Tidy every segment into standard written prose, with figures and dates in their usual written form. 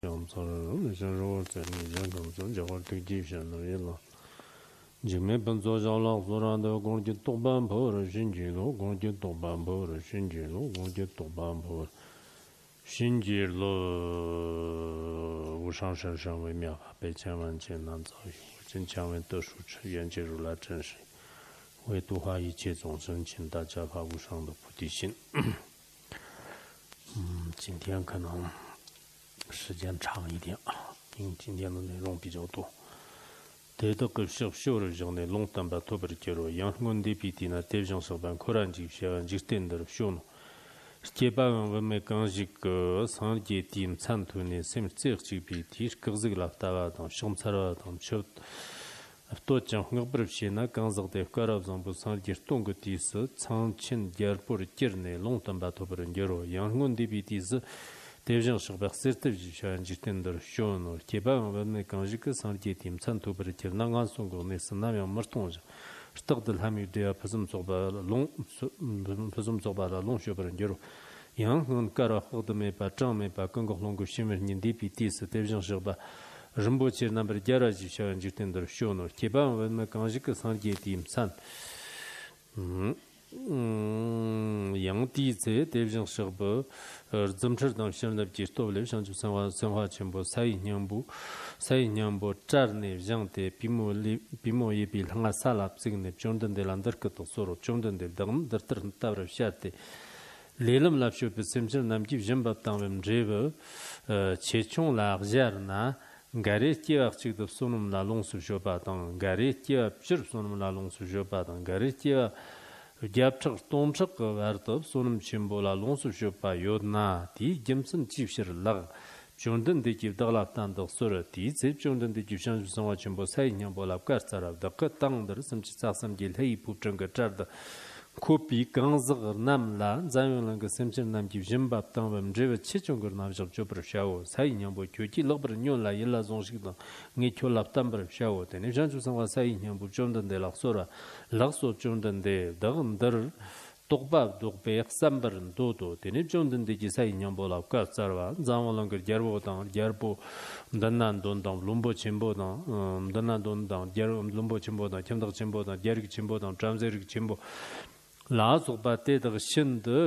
양서를 저로 전이 전동 저걸 되게 전으로 지금 번조자랑 소란도 공기 동반보를 신지로 공기 동반보를 신지로 공기 동반보 신지로 우상身上微妙被千万艰难遭遇真强为得数持愿解如来真实为度化一切众生请大家发无上的菩提心今天可能时间长一点因为今天的内容比较多대덕을 쇼를 전에 롱담바 토버리케로 양군디 비티나 대정서반 코란지 시간 직된들 쇼노 스케바는 원매 강직 상계 팀 찬투네 셈츠르지 비티 그즈글라타와던 숑차라던 초 또장 흥업브르시나 강적대 가라브선 부산지 동거티스 창친 디얼포르 께르네 롱담바 토버리케로 양군디 비티스 대정서 박스트 지시한 직된들 쇼노 개방 원내 강직 상계 팀 찬투 버리케 나간 송고네 스나면 머통자 스탁들 함유되어 부좀 좁아 롱쇼버는요 양은 가라 호드메 바짱메 바건고 롱고 시면인 디피티스 대정서 바 rimboche number garaji shawan 직된들 쇼노 개방 원내 강직 상계 팀 찬 양디제 대비정 서버 점처럼 시험답지 스토블레 상주 상화 전부 사이년부 짜르네 장대 비모에 빌 항아 살랍 sig네 존던데 란더크도 서로 존던데 당 더트르 타브르 샤테 레름 랍쇼 베셈질 남기 점밥당 제버 체총 라그자르나 가레티아 측도 소놈 라롱수 쇼바당 가레티아 퓨르 소놈 라롱수 쇼바당 가레티아 갸프적 동적 거르도 소놈 침보라 롱수 쇼파 요나 디 gem슨 집시르라 존든데 집달랍단도 소르티 집존든데 집상 주성화 침보 사이냥 볼랍가스라다 그 땅들 심치사섬 길헤이 부정거 짜르다 코피 강즈거 남라 자용랑거 심치남 집심밥당 범제베 치종거 남적 조브르샤오 사이냥 보 교지 러브르 뇽라 일라 종식도 니 촐랍담버 샤오 데네 jan주성화 사이냥 부 존든데 락소라 락소 존든데 더금더 독밥 독배 삼버는 도도 데네 존든데 지사이냥 볼랍가 짜르와 자용랑거 겨보당 겨보 단난돈당 룸보 침보당 단난돈당 겨로 룸보 침보당 쳔덕 침보당 겨르기 침보당 잠제르기 침보 라소바 때더 신더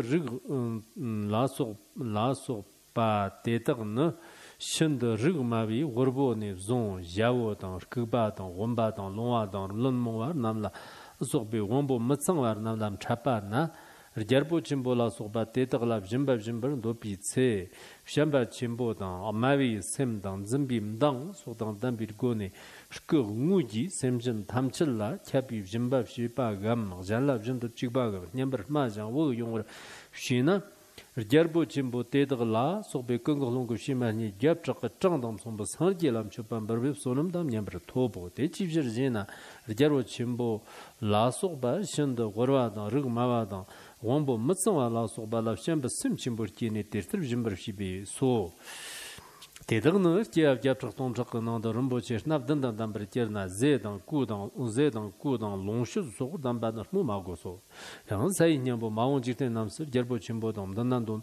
라소바 때더는 신더 르마비 워보네 존 야오당 그바당 원바당 롱와당 런모와 남라 소비 원보 멋성와 남람 차파나 르저보 침보라 소바 때더랍 짐바짐버 도피체 샴바 침보당 아마비 셈당 짐빔당 소당 담비고네 그 무지 셈전 탐칠라 캬비 짐밥 시바감 잘랍 짐도 찍바가 냠버 마장 워 용을 쉬나 르저보 침보 때더라 소베 끈글롱고 시마니 겹적 정담 손부 설계람 초반 버비 소놈담 냠버 토보 대집저지나 르저보 침보 라소바 신도 거와다 르마와다 원보 멋성와 라소바라 셴바 심침버키네 때르 짐버시비 소 대덕는 겹적 동적 나더름 보체스납 든단단 버티르나 제당 구당 롱슈 소단 바나 무마고소 양 사이냐보 마원지테 남스 절보 침보동 든난돈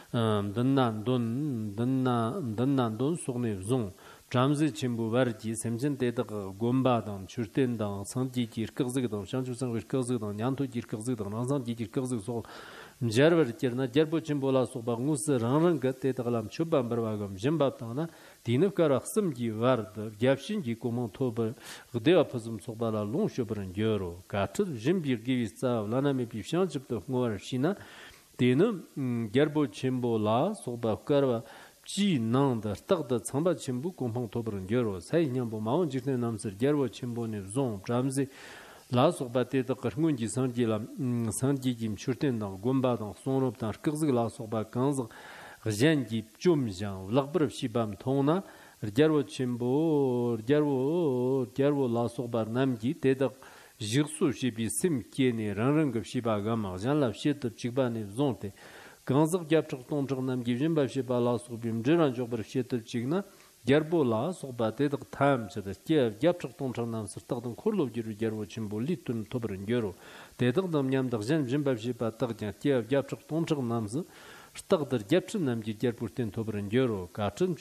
속네 종 잠지 침부 버지 셈진 대덕 곰바당 추르텐당 상지지 끄즈기당 샹주상 끄즈기당 냥토지 끄즈기당 나상지지 끄즈소 자르버티르나 절보침보라 소바무스 랑랑가 때다람 추밤버와금 짐바타나 디누카라 흠기 와르드 갸프신지 고몬 토버 그데와 퍼즘 소바라 롱쇼버는 여로 가트 짐비르기비사 라나메 비샹집도 응워시나 디누 절보침보라 소바카라 지난다 딱다 참바 침부 공방 토버는 여로 사이냥보 마온 지네 남스 절보침보네 종 잠지 라소바테 더 거문지 상지람 상지김 추르텐당 곰바당 손롭당 끄즈그 라소바 간즈 르젠지 쫌장 럭브르 시밤 통나 르자로 침보 르자로 라소바 남지 데더 지르수 시비 심케네 랑랑급 시바가 잔랍 시트 찍바네 존테 간즈 갸프적 동적 남기 짐바 시바 라소빔 저런 조버 시트 찍나 Gerbola sohbate de tamchada gyapchak tongchang nam sirtagdan korlov jiru gerbo chimbo litun tobrin gero dedagdam nyamdag jen jimbab jiba tagjan gyapchak tongchang namz staqdir yapchim namji jarpurten tobran jero kachim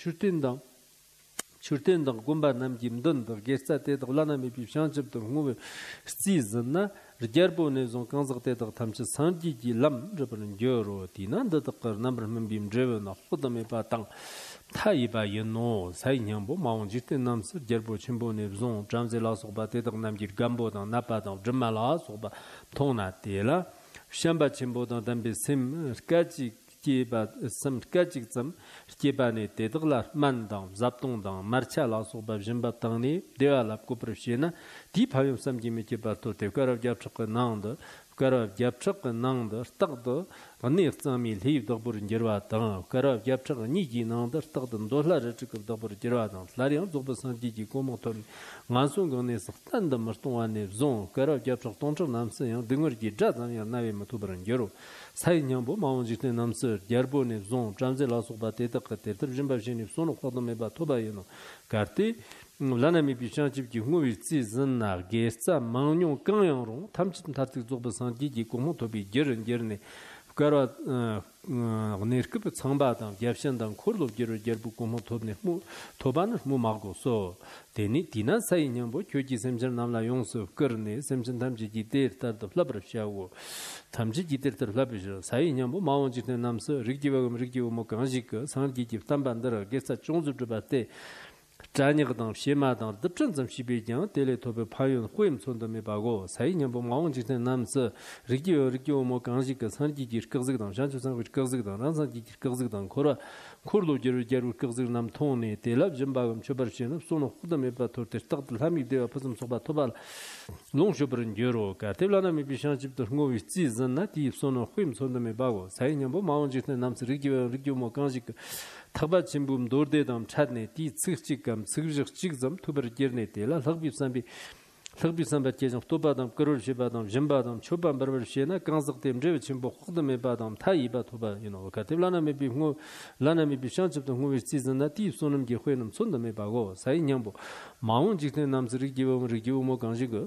churten dang gumba namji mdun da gesta te da lana me bi shanchib da ngwe season na jarbo ne zon kanzag te da tamchi sanji ji lam jabran jero tinan da taqar namr mbim jero na khudame ba tang 타이바 연노 사이냥보 마운지테 남스 제르보 침보네 존 잠제 라소바 테덕 남지 감보다 나빠다 점말라 소바 통나테라 샴바 침보다 담비 심 까지 기바 심 까지 점 기바네 테덕라 만당 잡동당 마르차라 소바 짐바당니 데알랍 코프르시나 디파요 삼지메 기바토 테카라 잡착 나운드 가라 잡착 나운드 딱도 언니 쌈이 리브 더부른 저와다 가라 잡착 니지 나운드 딱도 돌라르 찍고 더부르 저와다 라리온 조버선 디지 고모토 만송고네 스탄다 머스토안네 존 가라 잡착 통처 남스요 등어지 자자냐 나베 모토브른 저로 사이냥보 마운지테 남스 저보네 존 잠제 라소바테 딱테 트르짐바지니 소노 코도메바 토바이노 카르티 라나미 비šanchib ji ngui zi zna gesa mangnyong gangyang tamchit tatik zobsan ji ji gomo tobi jerin jerne kara nerkip changba dang yapshan dang korlo jeru jerbu gomo tobne mu toban mu maggo so deni dina sai nyambo kyoji semjer namla yongsu karne semjin tamji ji der tar da flabra shawo tamji ji der tar flabra sai nyambo mawonji ne namse rigjiwa mo ganji ka sangi ji tambandara gesa chongzu jbate 자니거든 시마당 듭전점 시비장 텔레토베 파윤 후임 손도메 바고 사이년보 마원지테 남스 리기오 모 강지가 산지지 끄즈기당 잔주상 끄즈기당 란산지 끄즈기당 코라 코르로 제르 끄즈기 남 토네 텔랍 점바금 초버시는 소노 후드메 바토테 딱들 함이데와 퍼즘 소바 토발 롱쇼브른 제로 카텔라나미 비šanchib도 흥고위 찌즈나 디 소노 후임 손도메 바고 사이년보 마원지테 남스 리기오 모 강지가 타바 진붐 노르데담 차네 디 츠익직감 츠익직점 투버 게르네 데라 럭비삼비 제정 토바담 거르시바담 짐바담 초반 버버시나 강석템 제베 진보 худаме 바담 타이바 토바 유노 카텔라나메 비흥고 라나메 비šanchib도 흥고위 찌즈나 디 소놈게 회놈 손도메 바고 사이냥보 마운직테 남스리 기오모 강지거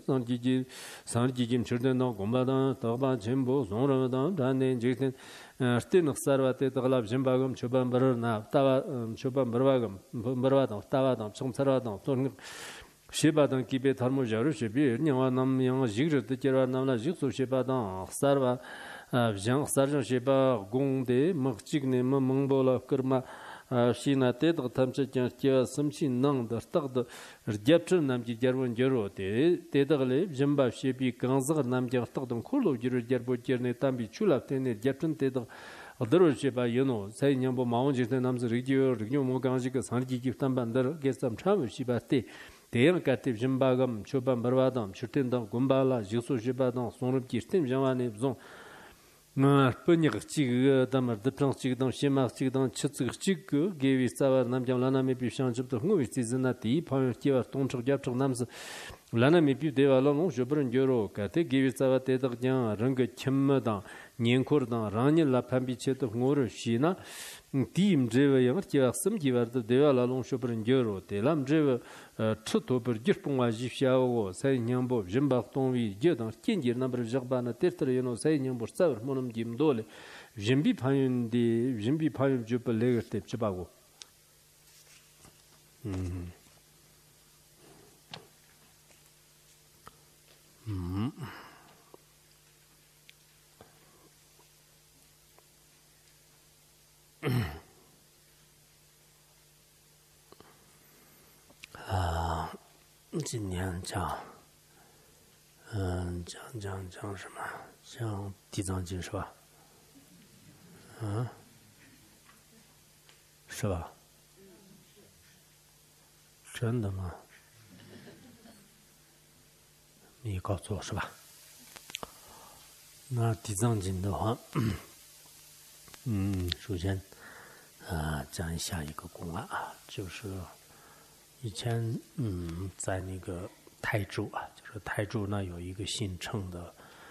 산지짐 저데노 곰바다 타바 진보 zonradan 단네 제텐 스테녹 사르바테 달랍 짐바금 초반 버르나 타바 초반 버바금 타바담 총사라담 돈 시바당 기베 탈모자르 시비 냐와 남양 지그르데 제라 남나 지소 시바당 사르바 장 사르 시바 공데 먹직네 멍볼라 크르마 시나테 탐체장 제 섬신 낭더 딱더 르잡츠 남지 저원 저로데 데더글레 짐바 시비 강즈 남지 딱던 콜로 지르 저보 저네 담비 출랍테네 잡튼 데더 어더로 시바 연노 사이냥보 마원지테 남즈 리디오 모 강지가 산지 기탄반더 게쌈 참 시바테 대형 같은 짐바금 초반 버와담 출텐당 곰발라 지소 시바당 손럽 기스템 장안에 무슨 뻔이가 지그 담을 드평 지그당 시막 지그당 쳇츠 지그 게위사와 남장라나메 비šanchib도 흥위 지즈나티 파요티와 동적 잡적 남스 라나메 비데발로 저브른 저로 카테 게위사와 대덕장 랑게 쳔마당 년코르당 라니라 판비체도 흥오를 시나 팀 제베 영티와 섬기와도 데발로 저브른 저로 데람 제베 추토버 지뽕와 지샤오 사이냥보 짐박동위 제당 켄지 넘버 적바나 테르트르노 사이냥보 사버 모놈 김돌레 짐비 파윤 주벌 레거테 쳔바고今年讲什么？讲地藏经是吧？是吧？真的吗？没搞错是吧？那地藏经的话，首先讲一下一个公案啊，就是以前在那个台州啊，就是台州呢有一个姓程的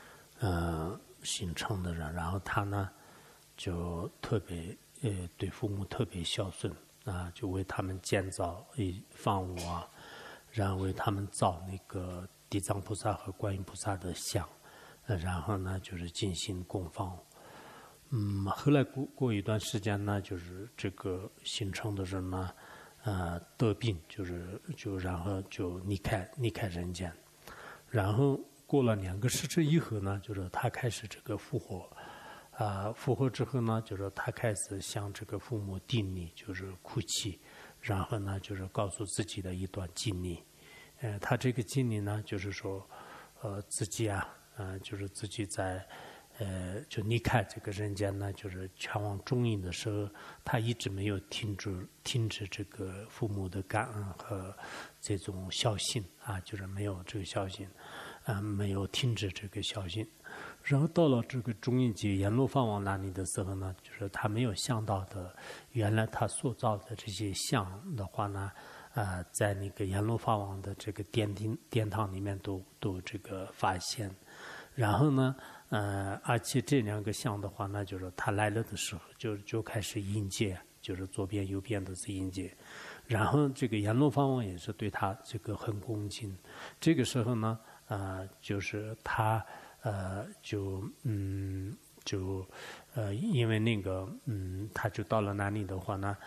人，然后他呢就特别对父母特别孝顺啊，就为他们建造房屋啊，然后为他们造那个地藏菩萨和观音菩萨的像，然后呢就是进行供放。 后来过一段时间呢，就是这个姓陈的人呢，得病，然后就离开人间，然后过了2个时辰以后呢，就是他开始这个复活，复活之后呢，就是他开始向这个父母顶礼，就是哭泣，然后呢，就是告诉自己的一段经历，他这个经历呢，就是说，自己就是自己在。就离开这个人间呢，就是前往中阴的时候，他一直没有停止这个父母的感恩和这种孝心就是没有这个孝心，没有停止这个孝心。然后到了这个中阴节阎罗法王那里的时候呢，就是他没有想到的，原来他塑造的这些像的话呢，在那个阎罗法王的这个殿堂里面都这个发现，然后呢。而且这2个像的话呢，就是他来了的时候就开始迎接，就是左边右边都是迎接，然后这个阎罗法王也是对他这个很恭敬。这个时候呢，就是他因为那个他就到了那里的话呢，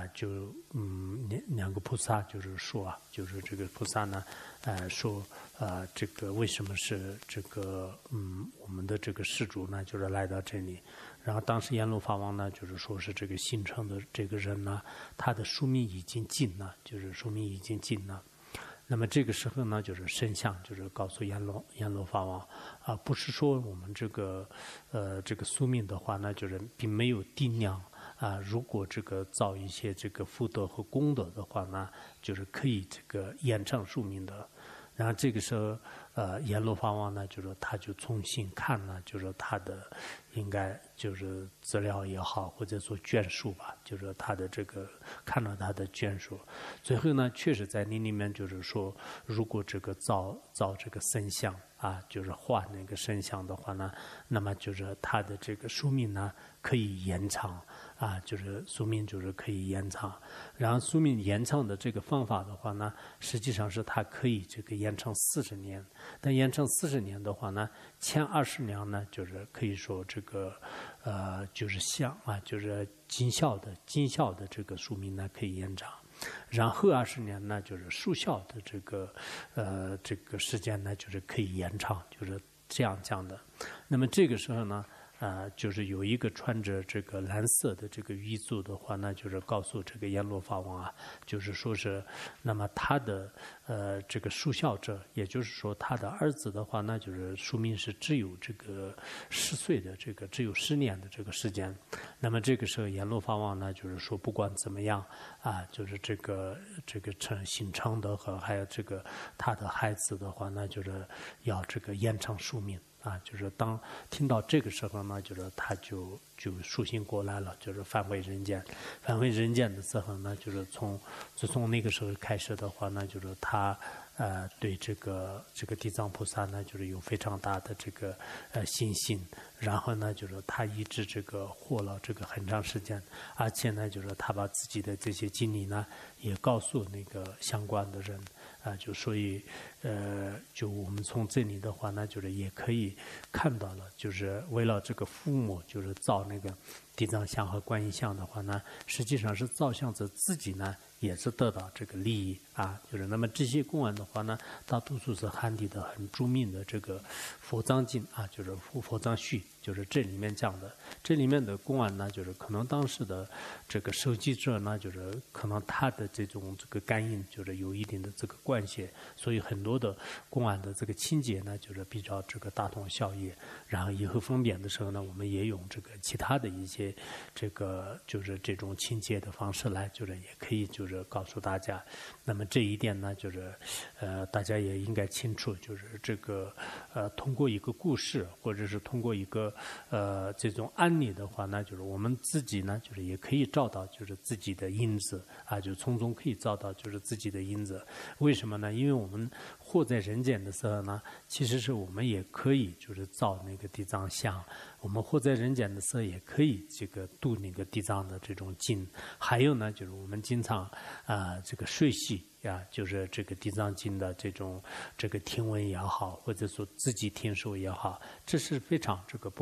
两个菩萨就是说就是这个菩萨呢，说这个为什么是这个我们的这个施主呢，就是来到这里，然后当时阎罗法王呢，就是说是这个姓陈的这个人呢，他的寿命已经尽了，就是寿命已经尽了。那么这个时候呢，就是圣像就是告诉阎罗法王不是说我们这个宿命的话呢，就是并没有定量如果这个造一些这个福德和功德的话呢，就是可以这个延长寿命的。然后这个时候，阎罗法王呢，就是他就重新看了，就是他的应该就是资料也好，或者说卷数吧，就是他的这个看了他的卷数，最后呢，确实在那里面就是说，如果这个造这个圣像就是画那个圣像的话呢，那么就是他的这个寿命呢可以延长就是寿命就是可以延长。然后寿命延长的这个方法的话呢，实际上是它可以这个延长40年，但延长40年的话呢，前20年呢就是可以说这个就是像就是尽孝的这个寿命呢可以延长。然后20年呢，就是速效的这个时间呢，就是可以延长，就是这样讲的。那么这个时候呢，就是有一个穿着这个蓝色的这个彝族的话呢，就是告诉这个阎罗法王就是说是，那么他的这个速效者，也就是说他的儿子的话呢，就是寿命是只有这个10岁的这个只有10年的这个时间。那么这个时候阎罗法王呢，就是说不管怎么样就是这个姓陈的和还有这个他的孩子的话呢，就是要这个延长寿命。就是当听到这个时候呢，就是他就苏醒过来了，就是返回人间。返回人间的时候呢，就是自从那个时候开始的话呢，就是他对这个地藏菩萨呢，就是有非常大的这个信心。然后呢，就是他一直这个活了这个很长时间，而且呢，就是他把自己的这些经历呢，也告诉那个相关的人。就所以就我们从这里的话呢，就是也可以看到了，就是为了这个父母，就是造那个地藏像和观音像的话呢，实际上是造像者自己呢也是得到这个利益就是那么这些公案的话呢，大多数是汉地的很著名的这个佛藏经就是佛藏序，就是这里面讲的。这里面的公案呢，就是可能当时的这个收集者呢，就是可能他的这个感应就是有一定的这个关系，所以很多的公案的这个情节呢，就是比较这个大同小异。然后以后分辨的时候呢，我们也用这个其他的一些这个就是这种情节的方式来，就是也可以就是告诉大家。那么这一点呢，就是大家也应该清楚，就是这个通过一个故事，或者是通过一个这种案例的话呢，就是我们自己呢，就是也可以找到就是自己的因子就从中可以找到就是自己的因子。为什么呢？因为我们活在人间的时候呢，其实是我们也可以就是造那个地藏像，我们活在人间的时候也可以这个读那个地藏的这种经。还有呢，就是我们经常这个睡习就是这个地藏经的这个听闻也好，或者说自己听说也好，这是非常这个不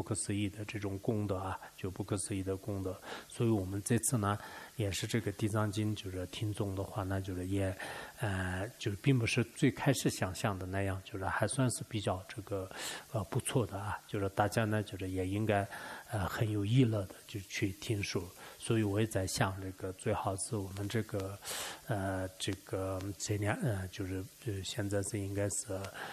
不可思议的这种功德啊，就不可思议的功德。所以我们这次呢，也是这个地藏经就是听众的话呢，就是也就是并不是最开始想象的那样，就是还算是比较这个不错的啊，就是大家呢就是也应该很有意乐的就去听书。所以我也在想，这个最好是我们这个这年就是现在是应该是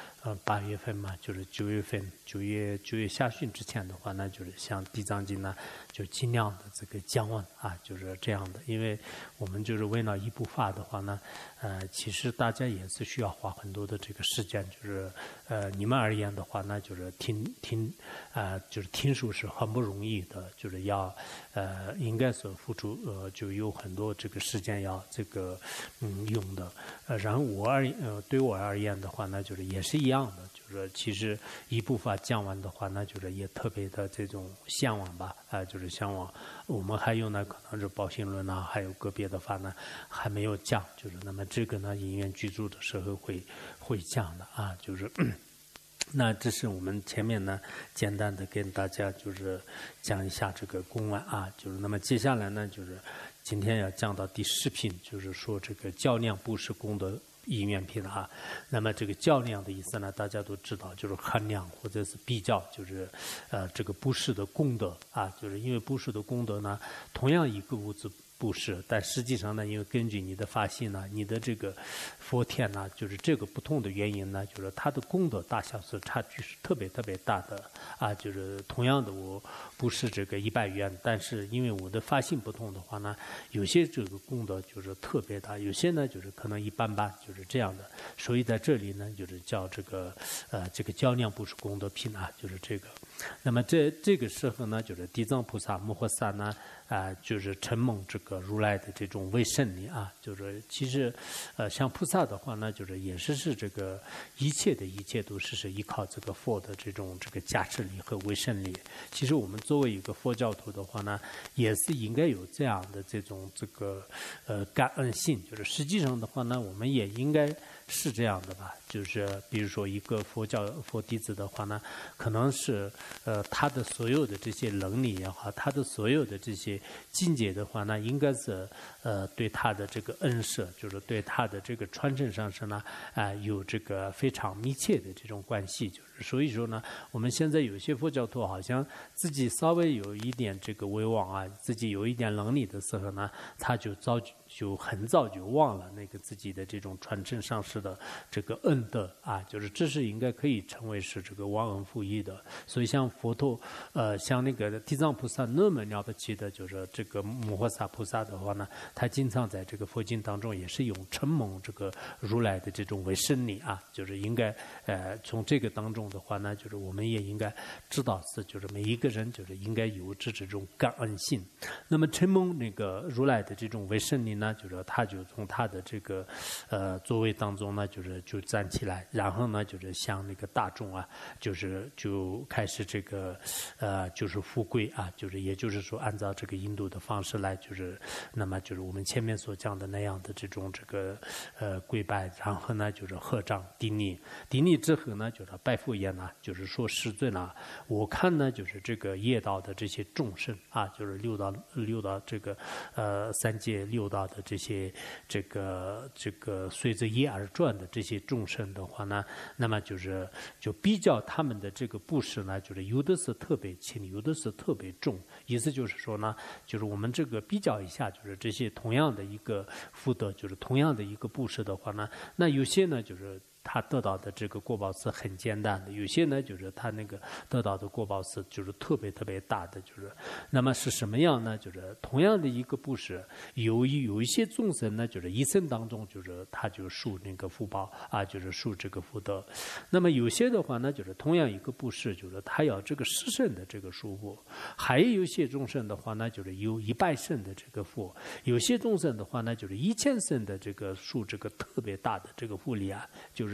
8月份嘛，就是9月份9月下旬之前的话呢，就是像地藏经呢，就尽量的这个降温啊，就是这样的。因为我们就是为了一部法的话呢，其实大家也是需要花很多的这个时间，就是你们而言的话呢，就是就是听书是很不容易的，就是要应该是付出就有很多这个时间要这个用的。然后对我而言的话呢，就是也是一样的，就是其实一部法讲完的话呢，就是也特别的这种向往吧，就是向往。我们还有呢，可能是宝心论啊，还有个别的法呢还没有讲，就是那么这个呢，因缘居住的时候会讲的啊，就是。那这是我们前面呢，简单的跟大家就是讲一下这个公案啊，就是那么接下来呢，就是今天要讲到第10品，就是说这个较量布施功德因缘品啊。那么这个较量的意思呢，大家都知道，就是衡量或者是比较，就是这个布施的功德啊，就是因为布施的功德呢，同样一个物质布施，但实际上呢，因为根据你的发心呢，你的这个佛天呢，就是这个不同的原因呢，就是它的功德大小是差距是特别特别大的啊。就是同样的我布施这个100元，但是因为我的发心不同的话呢，有些这个功德就是特别大，有些呢就是可能一般般，就是这样的。所以在这里呢，就是叫这个较量布施功德品啊，就是这个。那么这个时候呢，就是地藏菩萨摩诃萨呢，就是承蒙这个如来的这种威胜力啊，就是其实像菩萨的话呢，就是也是这个一切都是依靠这个佛的这个加持力和威胜力。其实我们作为一个佛教徒的话呢，也是应该有这样的这个感恩心，就是实际上的话呢，我们也应该是这样的吧，就是比如说一个佛弟子的话呢，可能是他的所有的这些能力也好，他的所有的这些境界的话呢，应该是对他的这个恩舍，就是对他的这个传承上是呢有这个非常密切的这种关系。就是所以说呢，我们现在有些佛教徒好像自己稍微有一点这个威望啊，自己有一点能力的时候呢，他就很早就忘了那个自己的这种传承上师的这个恩德啊，就是这是应该可以成为是这个忘恩负义的。所以像佛陀像那个地藏菩萨那么了不起的，就是这个摩诃萨菩萨的话呢，他经常在这个佛经当中也是用承蒙这个如来的这种为胜力啊，就是应该从这个当中的话呢，就是我们也应该知道是就是每一个人就是应该有这种感恩心。那么承蒙那个如来的这种为胜力呢，就是他就从他的这个座位当中呢，就站起来，然后呢就是向那个大众啊，就开始这个就是复跪啊，就是也就是说按照这个印度的方式来，就是那么就是我们前面所讲的那样的这个跪拜，然后呢就是合掌顶礼之后呢，就是拜佛言呢，就是说世尊啊，我看呢就是这个业道的这些众生啊，就是六道这个三界六道的这些这个随着业而转的这些众生的话呢，那么就比较他们的这个布施呢，就是有的是特别轻，有的是特别重。意思就是说呢，就是我们这个比较一下，就是这些同样的一个福德，就是同样的一个布施的话呢，那有些呢就是他得到的这个果报是很简单的，有些呢就是他那个得到的果报是就是特别特别大的，就是那么是什么样呢？就是同样的一个布施，有一些众生呢，就是一生当中就是他就受那个福报啊，就是受这个福德。那么有些的话呢，就是同样一个布施，就是他要这个10胜的这个殊福；还有一些众生的话呢，就是有100胜的这个福；有些众生的话呢，就是1000胜的这个受这个特别大的这个福利啊，就是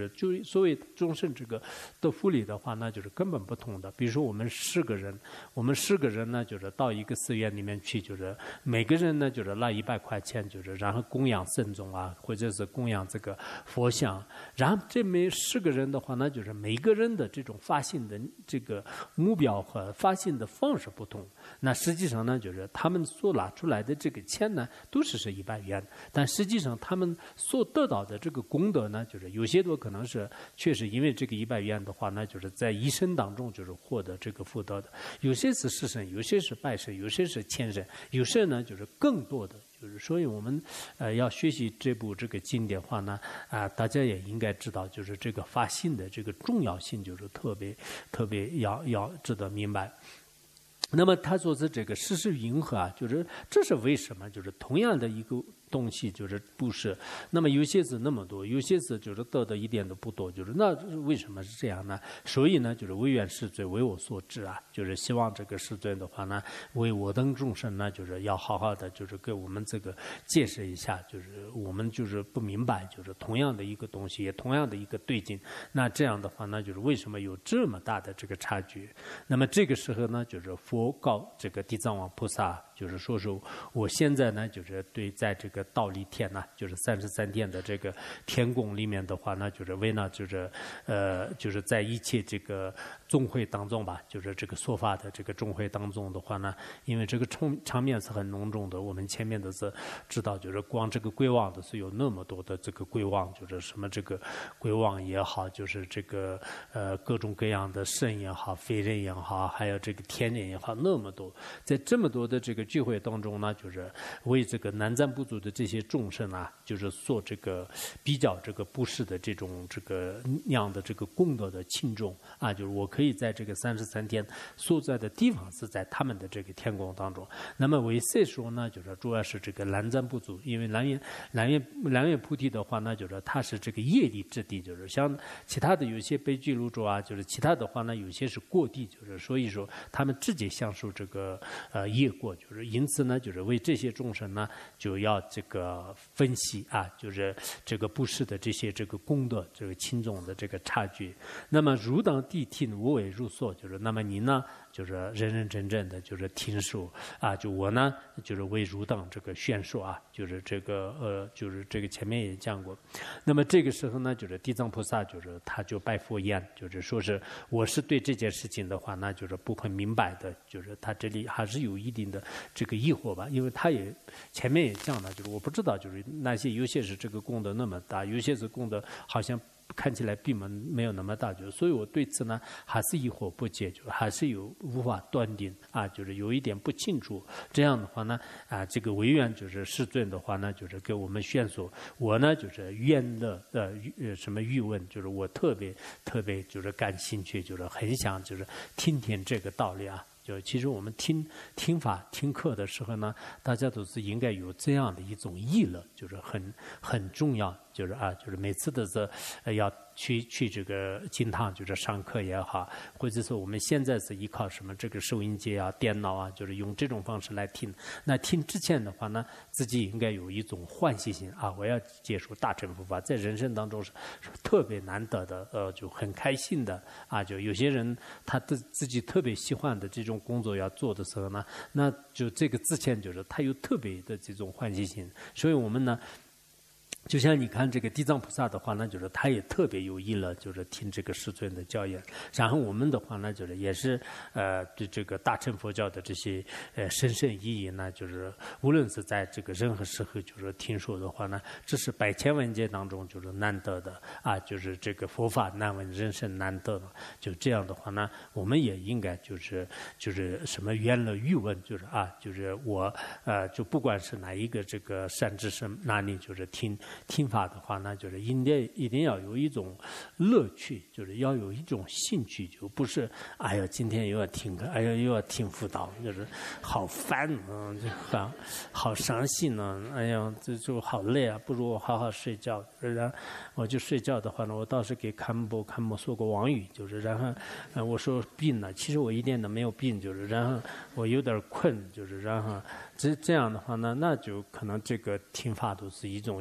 就是所谓众生这个的福利的话，那就是根本不同的。比如说我们10个人呢，就是到一个寺院里面去，就是每个人呢就是拿100块钱，就是然后供养僧众啊，或者是供养这个佛像。然后这每10个人的话呢，就是每个人的这种发心的这个目标和发心的方式不同。那实际上呢，就是他们所拿出来的这个钱呢，都是100元，但实际上他们所得到的这个功德呢，就是有些多可能是确实因为这个100元的话呢，就是在一生当中就是获得这个福德的，有些是10生，有些是100生，有些是1000生，有些呢就是更多的。就是所以我们要学习这部这个经典的话呢，大家也应该知道，就是这个发心的这个重要性，就是特别要值得明白。那么他说是这个事事云和啊，就是这是为什么？就是同样的一个东西，就是布施，那么有些是那么多，有些是就是得的一点都不多，就是那为什么是这样呢？所以呢，就是唯愿世尊为我所知啊，就是希望这个世尊的话呢，为我等众生呢，就是要好好的就是给我们这个解释一下，就是我们就是不明白，就是同样的一个东西，也同样的一个对境，那这样的话呢，就是为什么有这么大的这个差距？那么这个时候呢，就是佛告这个地藏王菩萨，就是说我现在呢，就是对在这个倒立天呢，就是33天的这个天宫里面的话呢，就是为了就是在一切这个众会当中吧，就是这个说法的这个众会当中的话呢，因为这个场面是很浓重的，我们前面都是知道，就是光这个归望的是有那么多的这个归望，就是什么这个归望也好，就是这个各种各样的圣也好，非人也好，还有这个天人也好，那么多，在这么多的这个聚会当中呢，就是为这个南瞻部族的这些众生啊，就是做这个比较这个布施的这种这个样的这个功德的轻重啊，就是我可以在这个33天所在的地方是在他们的这个天宫当中。那么为谁说呢？就是主要是这个南瞻部族，因为南愿菩提的话呢，就是它是这个业力之地，就是像其他的有些悲俱卢洲啊，就是其他的话呢，有些是过地，就是所以说他们直接享受这个业过，就是因此呢，就是为这些众生呢，就要这个分析啊，就是这个布施的这些这个功德这个轻重的这个差距。那么如当谛听，无为入所，就是那么你呢，就是认认真真的就是听说啊，就我呢就是为如当这个宣说啊，就是这个就是这个前面也讲过。那么这个时候呢，就是地藏菩萨就是他就拜佛言，就是说是我是对这件事情的话，那就是不很明白的，就是他这里还是有一定的这个疑惑吧，因为他也前面也讲了，就是我不知道，就是那些有些是这个功德那么大，有些是功德好像看起来并没有那么大，就是所以我对此呢还是疑惑不解，就还是有无法断定啊，就是有一点不清楚。这样的话呢啊，这个唯愿就是世尊的话呢，就是给我们宣说，我呢就是愿乐什么欲问，就是我特别就是感兴趣，就是很想就是听听这个道理啊。就其实我们听法听课的时候呢，大家都是应该有这样的一种意乐，就是很重要，就是啊，就是每次都是要去这个经堂，就是上课也好，或者说我们现在是依靠什么这个收音机啊、电脑啊，就是用这种方式来听。那听之前的话呢，自己应该有一种欢喜心啊，我要接受大乘佛法，在人生当中是特别难得的，就很开心的啊。就有些人他自己特别喜欢的这种工作要做的时候呢，那就这个之前就是他有特别的这种欢喜心，所以我们呢。就像你看这个地藏菩萨的话呢，就是他也特别有意了，就是听这个世尊的教言。然后我们的话呢，就是也是对这个大乘佛教的这些深深意义呢，就是无论是在这个任何时候，就是听说的话呢，这是百千万劫当中就是难得的啊，就是这个佛法难闻，人生难得的。就这样的话呢，我们也应该就是什么愿乐欲闻，就是啊，就是我就不管是哪一个这个善知识哪里，就是听法的话呢，就是一定要有一种乐趣，就是要有一种兴趣，就不是哎呀今天又要听课，哎呀又要听辅导，就是好烦啊，就好伤心呢，哎呀这就好累啊，不如我好好睡觉。然后我就睡觉的话呢，我倒是给堪摩说过妄语，就是然后我说病了，其实我一点都没有病，就是然后我有点困，就是然后这样的话呢，那就可能这个听法都是一种压力。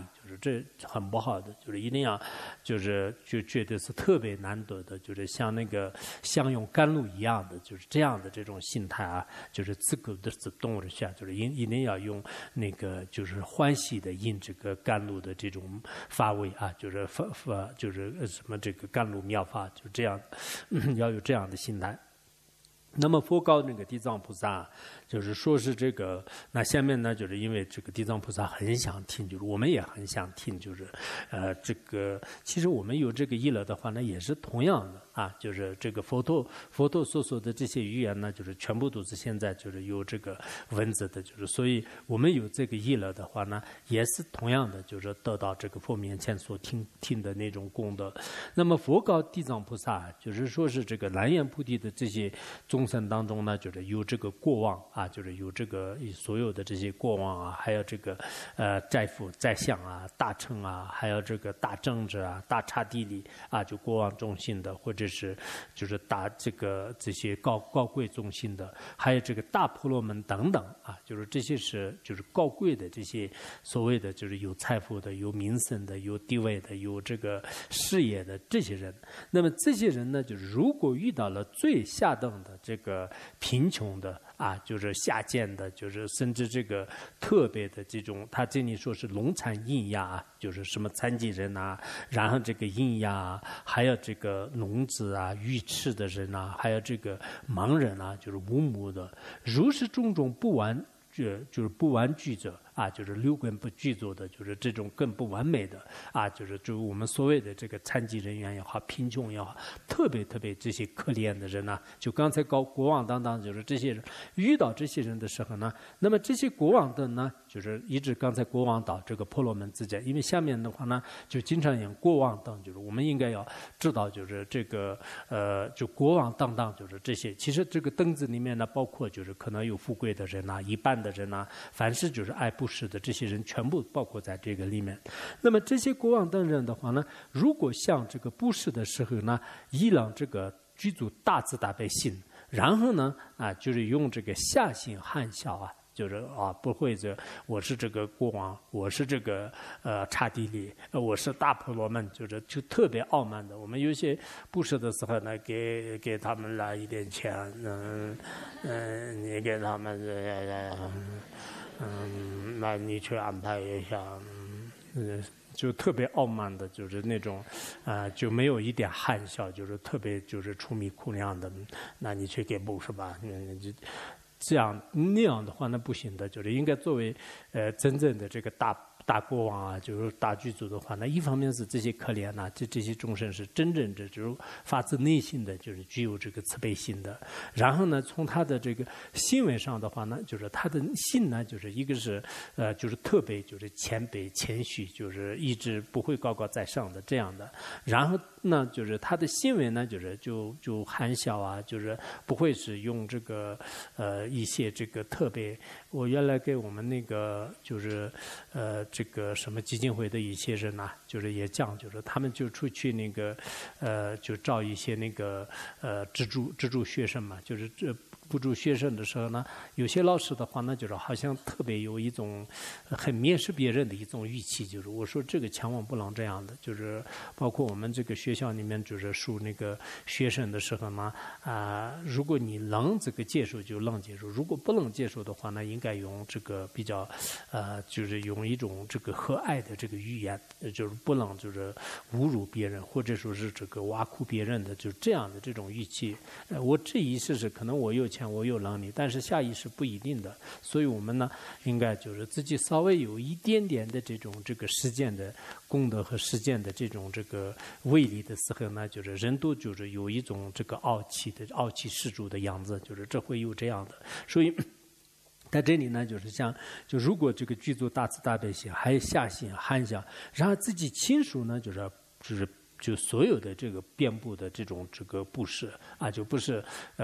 就是这很不好的，就是一定要就是就觉得是特别难得的，就是像那个像用甘露一样的，就是这样的这种心态啊，就是自古的是动着下，就是一定要用那个就是欢喜的印这个甘露的这种发味啊，就是就是什么这个甘露妙法，就这样，要有这样的心态。那么佛告那个地藏菩萨，就是说是这个，那下面呢，就是因为这个地藏菩萨很想听，就是我们也很想听，就是这个其实我们有这个意乐的话呢，也是同样的啊，就是这个佛陀所说的这些语言呢，就是全部都是现在就是有这个文字的，就是所以我们有这个意乐的话呢，也是同样的，就是得到这个佛面前所听的那种功德。那么佛告地藏菩萨，就是说是这个南雁菩提的这些众生当中呢，就是有这个过往啊，就是有这个所有的这些过往啊，还有这个寨父、寨相啊、大乘啊，还有这个大政治啊、大刹帝利啊，就过往中心的，或者是就是大这些高贵中心的，还有这个大婆罗门等等啊，就是这些是就是高贵的这些所谓的就是有财富的、有名声的、有地位的、有这个事业的这些人。那么这些人呢，就是如果遇到了最下等的这个贫穷的啊，就是下贱的，就是甚至这个特别的这种，他这里说是聋残喑哑，就是什么残疾人啊，然后这个喑哑，还有这个聋子啊、愚痴的人啊，还有这个盲人啊，就是无母的，如是种种不完。就是不完具者啊，就是六根不具足的，就是这种更不完美的啊，就是我们所谓的这个残疾人员也好，贫穷也好，特别这些可怜的人呢，就刚才国王当当，就是这些人遇到这些人的时候呢，那么这些国王的呢，就是一直刚才国王到这个婆罗门之间，因为下面的话呢，就经常有国王等，就是我们应该要知道，就是这个就国王当当，就是这些，其实这个灯子里面呢，包括就是可能有富贵的人啊，一般的人啊，凡是就是爱布施的这些人，全部包括在这个里面。那么这些国王等人的话呢，如果像这个布施的时候呢，依让这个具足大慈大悲心，然后呢啊，就是用这个下心含笑啊。就是啊，不会我是这个国王，我是这个刹帝利，我是大婆罗门，就特别傲慢的。我们有些布施的时候呢，给他们来一点钱，你给他们那你去安排一下，就特别傲慢的，就是那种就没有一点含笑，就是特别就是出米苦粮的，那你去给布施吧，就。这样那样的话，那不行的，就是应该作为真正的这个大国王啊，就是大具足的话，那一方面是这些可怜呐，这些众生是真正的就是发自内心的，就是具有这个慈悲心的。然后呢，从他的这个行为上的话呢，就是他的心呢，就是一个是就是特别就是谦卑谦虚，就是一直不会高高在上的这样的。然后呢，就是他的行为呢，就是就含笑啊，就是不会是用这个一些这个特别。我原来给我们那个就是这个什么基金会的一些人呐，就是也讲，就是他们就出去那个就招一些那个资助学生嘛，就是补助学生的时候呢，有些老师的话呢，就是好像特别有一种很蔑视别人的一种语气，就是我说这个千万不能这样的，就是包括我们这个学校里面就是收那个学生的时候呢，如果你能这个接受就能接受，如果不能接受的话呢，应该用这个比较就是用一种这个和蔼的这个语言，就是不能就是侮辱别人，或者说是这个挖苦别人的，就这样的这种语气。我这意思是可能我有钱我有能力，但是下意识不一定的，所以我们呢应该就是自己稍微有一点点的这个实践的功德和实践的这个威力的时候呢，就是人都就是有一种这个傲气十足的样子，就是这会有这样的，所以。在这里呢，就是就如果这个具足大慈大悲心，还有下心含笑，然后自己亲属呢，就所有的这个遍布的这个布施啊，就不是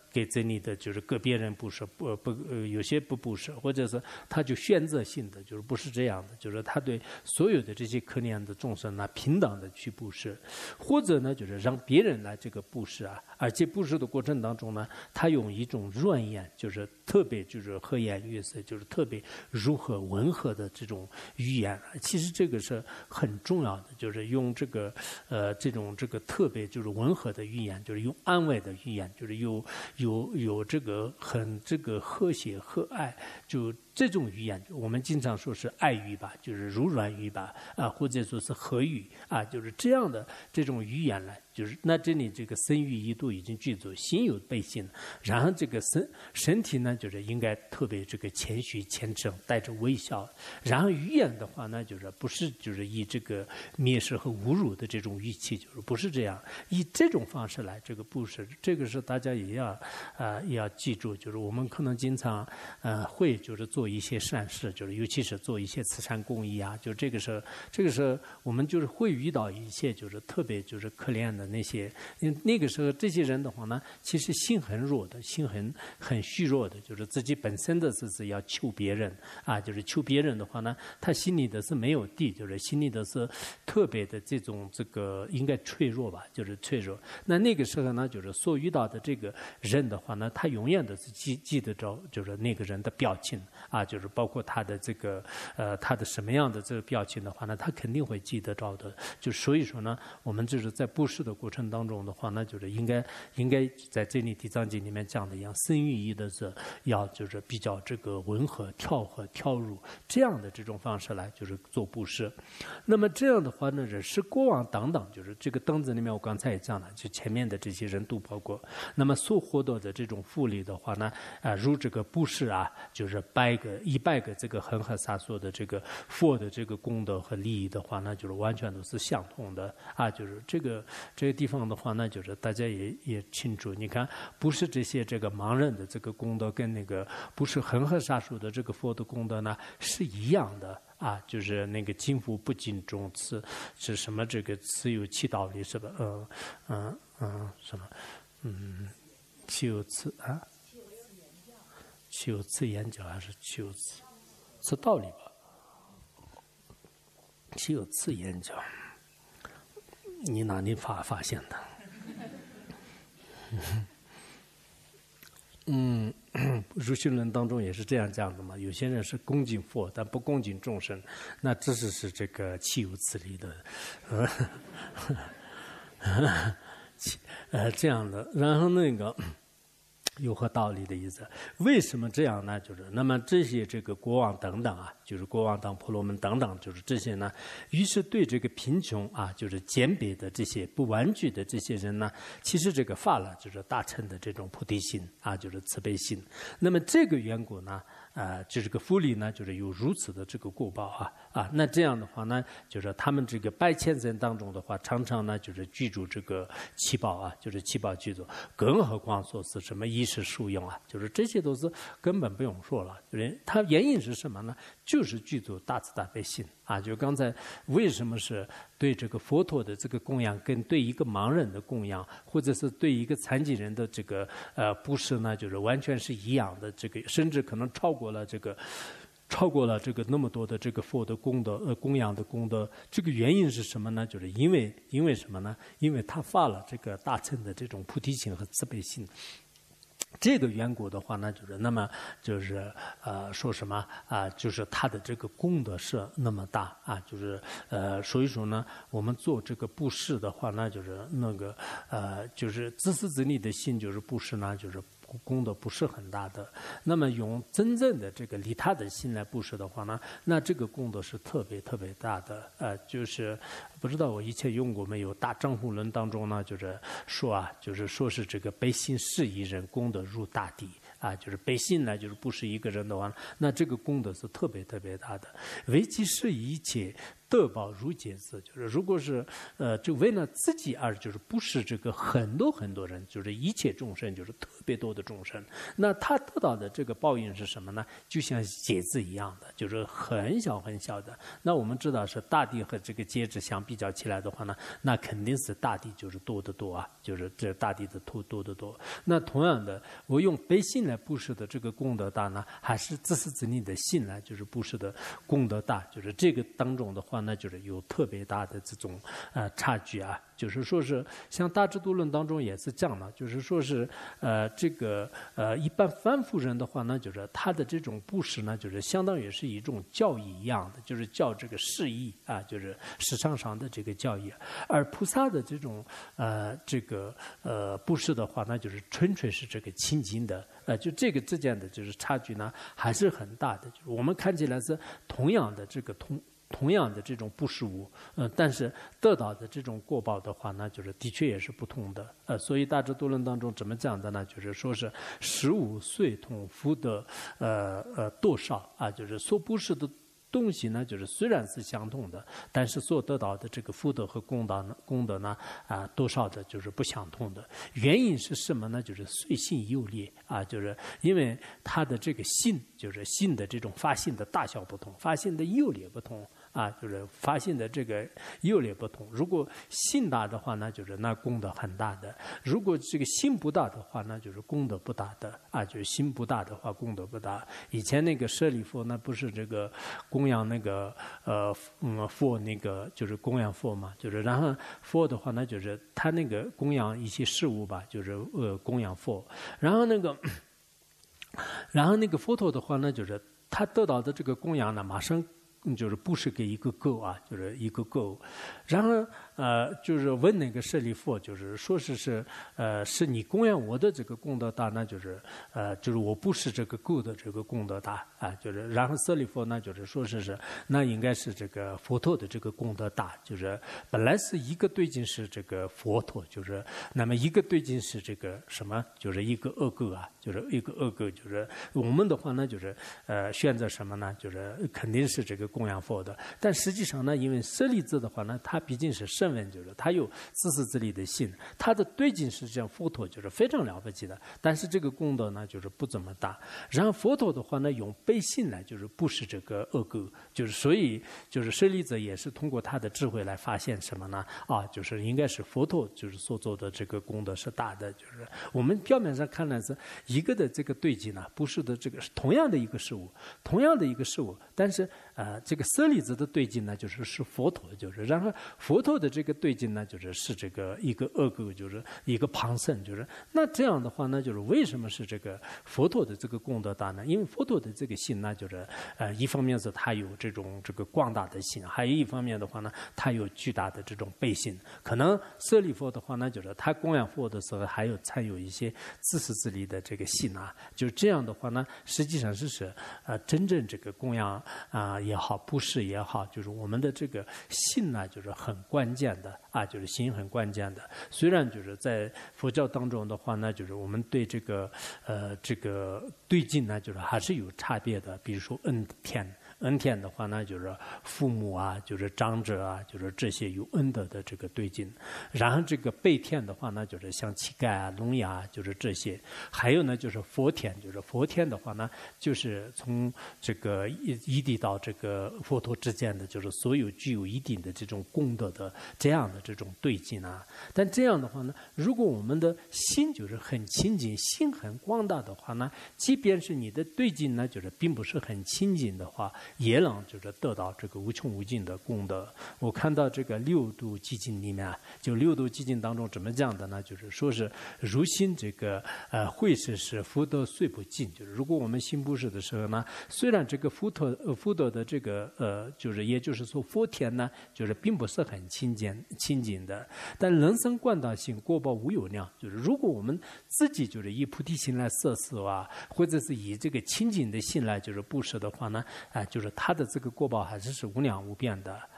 给子女的就是个别人布施，有些不布施，或者是他就选择性的，就是不是这样的，就是他对所有的这些可怜的众生呢平等的去布施，或者呢就是让别人来这个布施啊，而且布施的过程当中呢，他用一种软言，就是特别就是和颜悦色，就是特别如何温和的这种语言，其实这个是很重要的，就是用这个这种这个特别就是温和的语言，就是用安慰的语言，就是有这个很这个和谐和蔼，就这种语言我们经常说是爱语吧，就是柔软语吧，啊，或者说是和语啊，就是这样的这种语言来，就是那这里这个身语意都已经具足，心有备信，然后这个身体呢就是应该特别这个谦虚虔诚，带着微笑，然后语言的话呢就是不是就是以这个蔑视和侮辱的这种语气，就是不是这样，以这种方式来这个布施，这个是大家也要记住，就是我们可能经常会就是做一些善事，就是尤其是做一些慈善公益啊，就这个时候我们就是会遇到一些就是特别就是可怜的那些，那个时候这些人的话呢，其实心很弱的，心很虚弱的，就是自己本身的是要求别人啊，就是求别人的话呢，他心里的是没有底，就是心里的是特别的这种这个应该脆弱吧，就是脆弱。那个时候呢，就是所遇到的这个人的话呢，他永远都是记得着，就是那个人的表情啊，就是包括他的这个他的什么样的这个表情的话呢，他肯定会记得着的。就所以说呢，我们就是在布施的过程当中的话呢，就是应该在这里地藏经里面讲的一样，身语意的是要就是比较这个温和、调和、调入这样的这种方式来就是做布施。那么这样的话呢，人是国王等等，就是这个灯子里面我刚才也讲了，就前面的这些人都包括。那么所获得的这种福利的话呢，如这个布施啊，就是100个这个恒河沙数的这个佛的这个功德和利益的话呢，就是完全都是相同的啊。就是这个地方的话呢，就是大家也清楚，你看不是这些这个盲人的这个功德跟那个不是恒河沙数的这个佛的功德呢是一样的。啊，就是那个尽福不尽终慈，是什么？这个慈有七道理是吧？什么？岂有慈啊？岂有慈言教还是岂有慈道理吧？岂有慈言教？你哪里发现的？入训论当中也是这样讲的嘛，有些人是恭敬佛，但不恭敬众生，那这是这个岂有此理的，这样的。然后那个有何道理的意思？为什么这样呢？就是那么这些这个国王等等啊，就是国王等婆罗门等等，就是这些呢，于是对这个贫穷啊，就是简卑的这些不顽具的这些人呢，其实这个发了就是大乘的这种菩提心啊，就是慈悲心。那么这个缘故呢，就这个福利呢，就是有如此的这个果报啊。那这样的话呢，就是他们这个百千僧当中的话，常常呢就是居住这个七宝啊，就是七宝居住，更何况说是什么衣食住用啊，就是这些都是根本不用说了。它原因是什么呢？就是具足大慈大悲心啊。就刚才为什么是对这个佛陀的这个供养，跟对一个盲人的供养，或者是对一个残疾人的这个布施呢，就是完全是一样的。这个甚至可能超过了这个那么多的这个佛的功德供养的功德。这个原因是什么呢？就是因为什么呢？因为他发了这个大乘的这种菩提心和慈悲心。这个缘故的话呢，就是那么就是说什么就是他的这个功德是那么大啊，就是所以说呢，我们做这个布施的话呢，就是那个就是自私自利的心，就是布施呢，就是功德不是很大的。那么用真正的这个利他的心来布施的话呢，那这个功德是特别特别大的。就是不知道我以前用过没有，《大丈夫论》当中呢，就是说是这个悲心是一人，功德如大地啊，就是悲心呢，就是不是一个人的话，那这个功德是特别特别大的。为其是一切得报如劫子，就是如果是就为了自己而就是不是这个很多很多人，就是一切众生，就是特别多的众生，那他得到的这个报应是什么呢？就像劫子一样的，就是很小很小的。那我们知道是大地和这个劫子相比较起来的话呢，那肯定是大地就是多得多啊，就是这大地的多得多。那同样的，我用悲心来布施的这个功德大呢，还是自私自利的心来就是布施的功德大，就是这个当中的话呢，就是有特别大的这种差距啊。就是说是像大智度论当中也是这样的，就是说是这个一般凡夫人的话呢，就是他的这种布施呢，就是相当于是一种教义一样的，就是教这个释义啊，就是实相上的这个教义。而菩萨的这种这个布施的话，那就是纯粹是这个清净的，就这个之间的就是差距呢还是很大的。就是我们看起来是同样的这个同样的这种布施物，但是得到的这种果报的话呢，就是的确也是不同的。所以大智度论当中怎么讲的呢？就是说是15岁同福德多少啊，就是所布施的东西呢，就是虽然是相同的，但是所得到的这个福德和功德呢，多少的就是不相同的。原因是什么呢？就是随性有劣啊，就是因为它的这个性，就是性的这种发性的大小不同，发性的优劣不同。啊，就是发现的这个优劣不同。如果心大的话呢，就是那功德很大的；如果这个心不大的话，那就是功德不大的啊。就是心不大的话，功德不大。以前那个舍利弗，那不是这个供养那个佛，那个就是供养佛嘛，就是然后佛的话呢，就是他那个供养一些事物吧，就是供养佛，然后那个佛陀的话呢，就是他得到的这个供养呢，马上。就是布施给一个狗啊，就是一个狗，然后就是问那个舍利弗，就是说是你供养我的这个功德大，那就是我布施这个狗的这个功德大啊，就是然后舍利弗呢就是说是那应该是这个佛陀的这个功德大，就是本来是一个对境是这个佛陀，就是那么一个对境是这个什么，就是一个恶狗啊，就是一个恶狗，就是我们的话呢就是选择什么呢？就是肯定是这个供养佛的，但实际上呢，因为舍利子的话呢，它毕竟是声闻，就是它有自私自利的心，它的对境实际上佛陀就是非常了不起的，但是这个功德呢就是不怎么大。然后佛陀的话呢，用悲心来就是布施这个恶狗，就是所以就是舍利子也是通过他的智慧来发现什么呢？啊，就是应该是佛陀就是所做的这个功德是大的，就是我们表面上看来是一个的这个对境呢，布施的这个是同样的一个事物，但是这个舍利子的对境呢，就是佛陀，就是然后佛陀的这个对境呢，是这个一个恶狗，就是一个旁生，就是那这样的话呢，就是为什么是这个佛陀的这个功德大呢？因为佛陀的这个心呢，就是一方面是他有这个广大的心，还有一方面的话呢，他有巨大的这种悲心。可能舍利弗的话呢，就是他供养佛的时候，还有掺有一些自私自利的这个心啊，就是这样的话呢，实际上是真正这个供养也好，布施也好，就是我们的这个心呢，就是很关键的啊，就是心很关键的。虽然就是在佛教当中的话呢，就是我们对这个对境呢，就是还是有差别的。比如说恩田的话呢，就是父母啊，就是长者啊，就是这些有恩德的这个对境。然后这个悲田的话呢，就是像乞丐啊、聋哑，就是这些。还有呢，就是佛田，就是佛田的话呢，就是从这个一地到这个佛陀之间的，就是所有具有一定的这种功德的这样的这种对境啊。但这样的话呢，如果我们的心就是很清净、心很广大的话呢，即便是你的对境呢，就是并不是很清净的话，也能就是得到这个无穷无尽的功德。我看到这个六度寂静里面，就六度寂静当中怎么讲的呢？就是说是如心这个慧是福德虽不尽，就是如果我们心不是的时候呢，虽然这个福德的这个就是也就是说佛田呢，就是并不是很清净的，但人生观大性果报无有量，就是如果我们自己就是以菩提心来摄受啊，或者是以这个清净的心来就是布施的话呢，就是他的这个果报还是无量无边的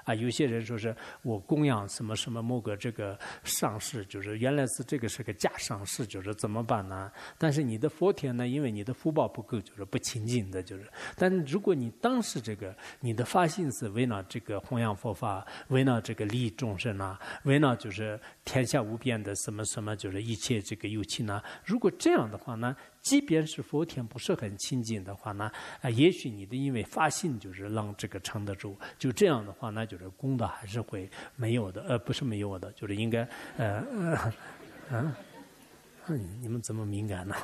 啊。有些人说是我供养什么什么某个这个上师，就是原来是这个是个假上师，就是怎么办呢？但是你的佛田呢，因为你的福报不够，就是不清净的，就是。但如果你当时这个你的发心是为了这个弘扬佛法，为了这个利益众生啊，为了就是天下无边的什么什么，就是一切这个有情呢，如果这样的话呢，即便是佛田不是很清净的话呢，也许你的因为发心就是让这个撑得住，就这样的话呢，就是功德还是会没有的，不是没有的，就是应该你们怎么敏感呢？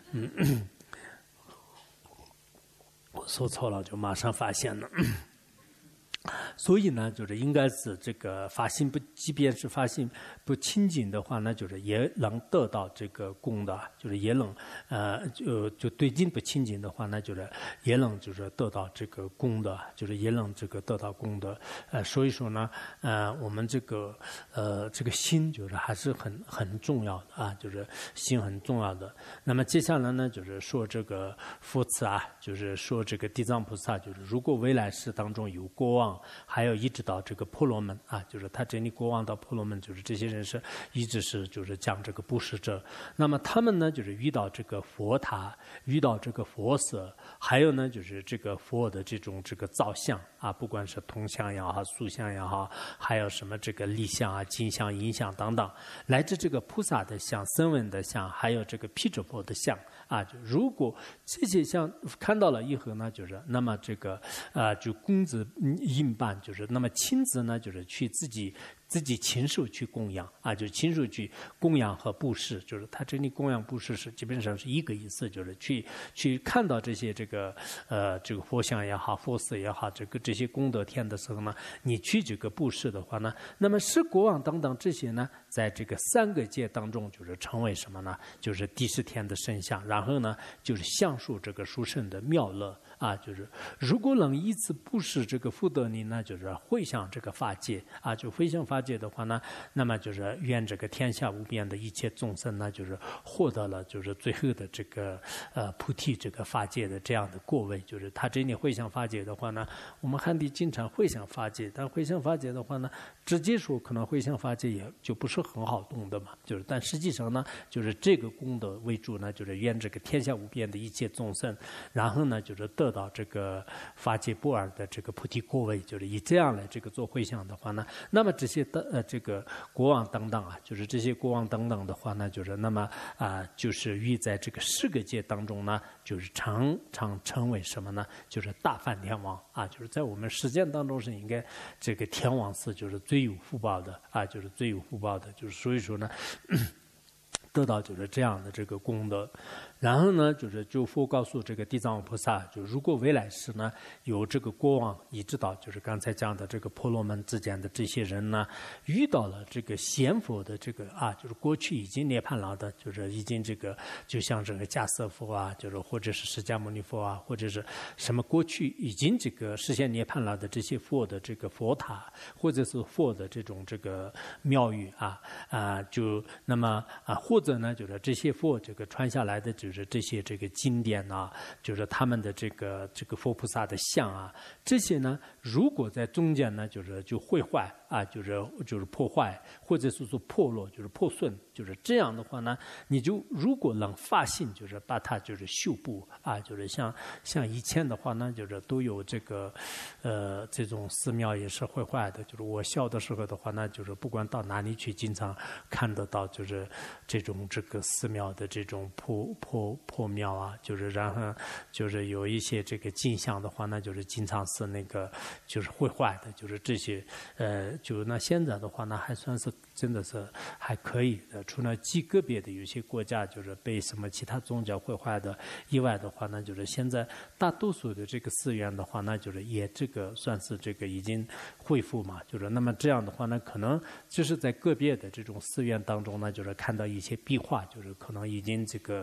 我说错了，就马上发现了。所以呢，就是应该是这个发心不，即便是发心不清净的话呢，就是也能得到这个功德，就是也能就对境不清净的话呢，就是也能就是得到这个功德，就是也能这个得到功德。所以说呢，我们这个心就是还是很重要的啊，就是心很重要的。那么接下来呢，就是说这个佛慈啊，就是说这个地藏菩萨，就是如果未来世当中有国王。还有一直到这个婆罗门啊，就是他这里国王到婆罗门，就是这些人是一直是就是讲这个布施者。那么他们呢，就是遇到这个佛塔，遇到这个佛舍，还有呢就是这个佛的这种这个造像啊，不管是铜像也好，塑像也好，还有什么这个立像啊、金像、银像等等，来自这个菩萨的像、声闻的像，还有这个毗遮婆的像啊。就如果这些像看到了以后呢，就是那么这个就公子应办，就是那么亲自呢，就是去自己亲手去供养啊，就是亲手去供养和布施，就是他这里供养布施是基本上是一个意思，就是去看到这些这个佛像也好，佛寺也好，这些功德天的时候呢，你去这个布施的话呢，那么是国王等等这些呢，在这个三个界当中，就是成为什么呢？就是第十天的圣像，然后呢，就是享受这个殊胜的妙乐。啊，就是如果能依次布施这个福德力呢，就是回向这个法界啊，就回向法界的话呢，那么就是愿这个天下无边的一切众生呢，就是获得了就是最后的这个菩提这个法界的这样的果位。就是他这里回向法界的话呢，我们汉地经常回向法界，但回向法界的话呢，直接说可能回向法界也就不是很好懂的嘛，就是但实际上呢，就是这个功德为主呢，就是愿这个天下无边的一切众生，然后呢就是得到这个法界不二的这个菩提果位，就是以这样来这个做回向的话呢，那么这些的这个国王等等啊，就是这些国王等等的话呢，就是那么就是欲在这个十个界当中呢，就是常常成为什么呢？就是大梵天王啊，就是在我们实践当中是应该这个天王是就是最有福报的啊，就是最有福报的，就是所以说呢。得到就是这样的这个功德，然后呢，就佛告诉这个地藏菩萨，就如果未来世呢有这个国王，一直到就是刚才讲的这个婆罗门之间的这些人呢，遇到了这个仙佛的这个就是过去已经涅槃了的，就是已经这个就像这个迦叶佛啊，就是或者是释迦牟尼佛啊，或者是什么过去已经这个实现涅槃了的这些佛的这个佛塔，或者是佛的这种这个庙宇就那么或者呢，就是这些佛这个传下来的，就是这些这个经典啊，就是他们的这个佛菩萨的像啊，这些呢，如果在中间呢，就毁坏就是破坏，或者是说破落，就是破损，就是这样的话呢，你就如果能发心，就是把它就是修补就是像以前的话呢，就是都有这个这种寺庙也是毁坏的，就是我小的时候的话呢，就是不管到哪里去，经常看得到就是这种这个寺庙的这种破庙啊，就是然后就是有一些这个镜像的话呢，就是经常是那个就是毁坏的，就是这些就那现在的话呢，还算是真的是还可以的，除了极个别的有些国家就是被什么其他宗教毁坏的以外的话呢，就是现在大多数的这个寺院的话呢，就是也这个算是这个已经恢复嘛，就是那么这样的话呢，可能就是在个别的这种寺院当中呢，就是看到一些壁画，就是可能已经这个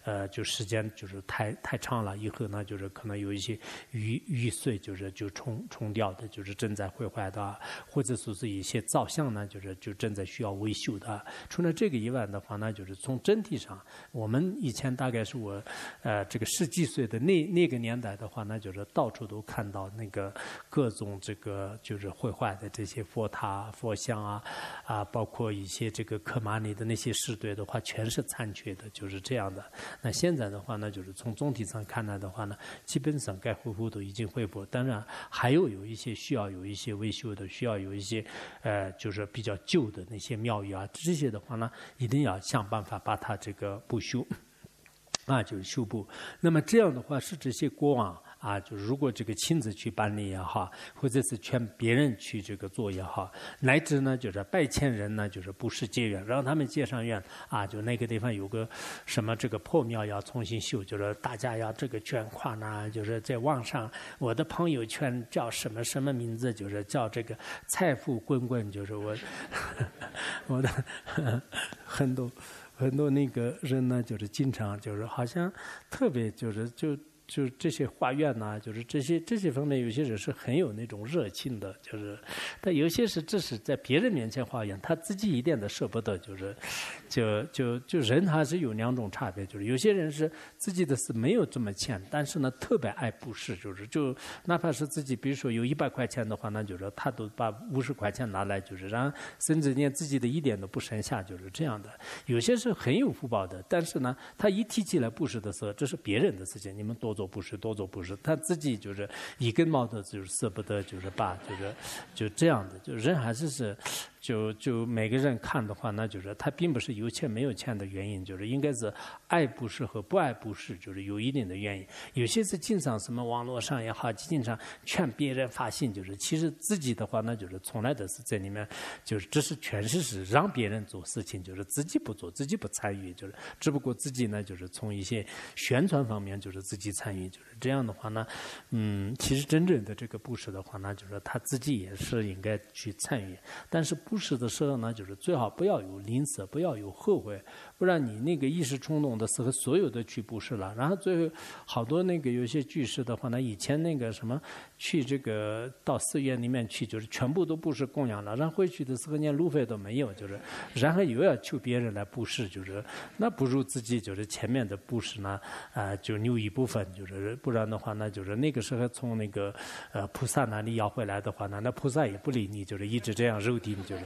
就时间就是太长了，以后呢就是可能有一些余碎就冲掉的，就是正在毁坏的，或者说是一些造像呢就正在需要维修的。除了这个以外的话呢，就是从整体上，我们以前大概是我这个10几岁的那个年代的话呢，就是到处都看到那个各种这个就是毁坏的这些佛塔佛像啊，包括一些这个科马尼的那些石堆的话，全是残缺的，就是这样的。那现在的话呢，就是从总体上看来的话呢，基本上该恢复都已经恢复，当然还有一些需要有一些维修的，需要有一些就是比较旧的那些庙宇啊，这些的话呢，一定要想办法把它这个补修。就是修补。那么这样的话，是这些国王就是如果这个亲自去办理也好，或者是劝别人去这个做也好，乃至呢就是拜签人呢就是布施结缘，让他们结上缘就那个地方有个什么这个破庙要重新修，就是大家要这个捐款呢，就是在网上我的朋友圈叫什么什么名字，就是叫这个财富滚滚，就是我的很多那个人呢，就是经常就是好像特别就这些画院呐，就是这些方面，有些人是很有那种热情的，但有些是只是在别人面前画院，他自己一点都舍不得，就人还是有2种差别，就是有些人是自己的是没有这么钱，但是呢特别爱布施，就哪怕是自己比如说有100块钱的话，那就是他都把50块钱拿来，就是让甚至连自己的一点都不剩下，就是这样的。有些是很有福报的，但是呢他一提起来布施的时候，这是别人的事情，你们多做布施，他自己就是一根毛都就是舍不得，就这样的，就人还是就每个人看的话，那就是他并不是有钱没有钱的原因，就是应该是爱布施和不爱布施，就是有一定的原因。有些是经常什么网络上也好，经常劝别人发心，就是其实自己的话，那就是从来都是在里面，就是这是全是让别人做事情，就是自己不做，自己不参与，就是只不过自己呢，就是从一些宣传方面，就是自己参与，就是这样的话呢，其实真正的这个布施的话呢，就是他自己也是应该去参与，但是布施的时候呢，就是最好不要有吝啬，不要有后悔，不然你那个一时冲动的时候，所有的去布施了，然后最后好多那个有些居士的话呢，以前那个什么去这个到寺院里面去，就是全部都布施供养了，然后回去的时候连路费都没有，就是然后又要求别人来布施，就是那不如自己就是前面的布施呢，就留一部分，就是不然的话呢，就是那个时候从那个菩萨那里要回来的话呢，那菩萨也不理你，就是一直这样肉顶，就是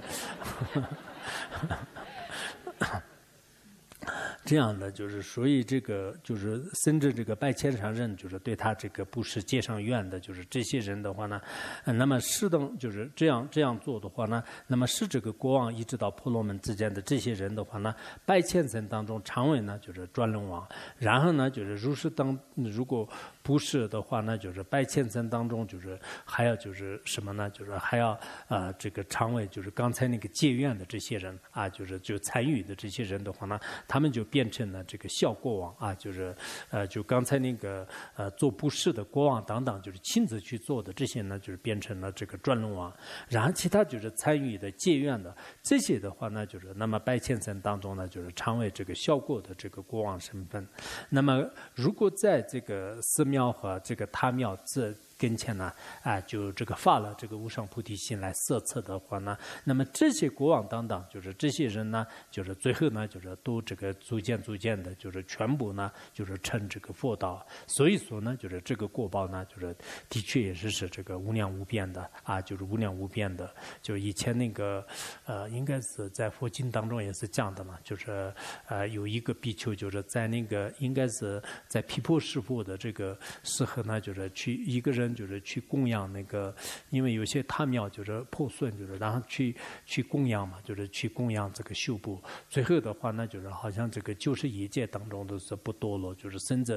这样的，就是所以这个就是甚至这个拜签上人，就是对他这个布施结上缘的，就是这些人的话呢，那么是等就是这样做的话呢，那么是这个国王一直到婆罗门之间的这些人的话呢，拜签僧当中常为呢就是转轮王，然后呢就是如果不是的话呢，就是拜签僧当中就是还要就是什么呢？就是还要这个常为就是刚才那个结缘的这些人就参与的这些人的话呢，他们就变成了这个小国王就刚才那个做布施的国王等等，就是亲自去做的这些呢，就是变成了这个转轮王。然后其他就是参与的结缘的这些的话呢，就是那么拜签僧当中呢，就是常为这个小国的这个国王身份。那么如果在这个寺庙和这个他庙跟前呢，就这个发了这个无上菩提心来摄测的话呢，那么这些国王等等，就是这些人呢，就是最后呢，就是都这个逐渐的，就是全部呢，就是成这个佛道。所以说呢，就是这个果报呢，就是的确也是这个无量无边的就是无量无边的。就以前那个应该是在佛经当中也是讲的嘛，就是有一个比丘，就是在那个应该是在毗婆师父的这个时候呢，就是去一个人。就是去供养那个，因为有些塔庙就是破损，就是然后去供养嘛，就是去供养这个修补。最后的话呢，就是好像这个91界当中都是不多了，就是甚至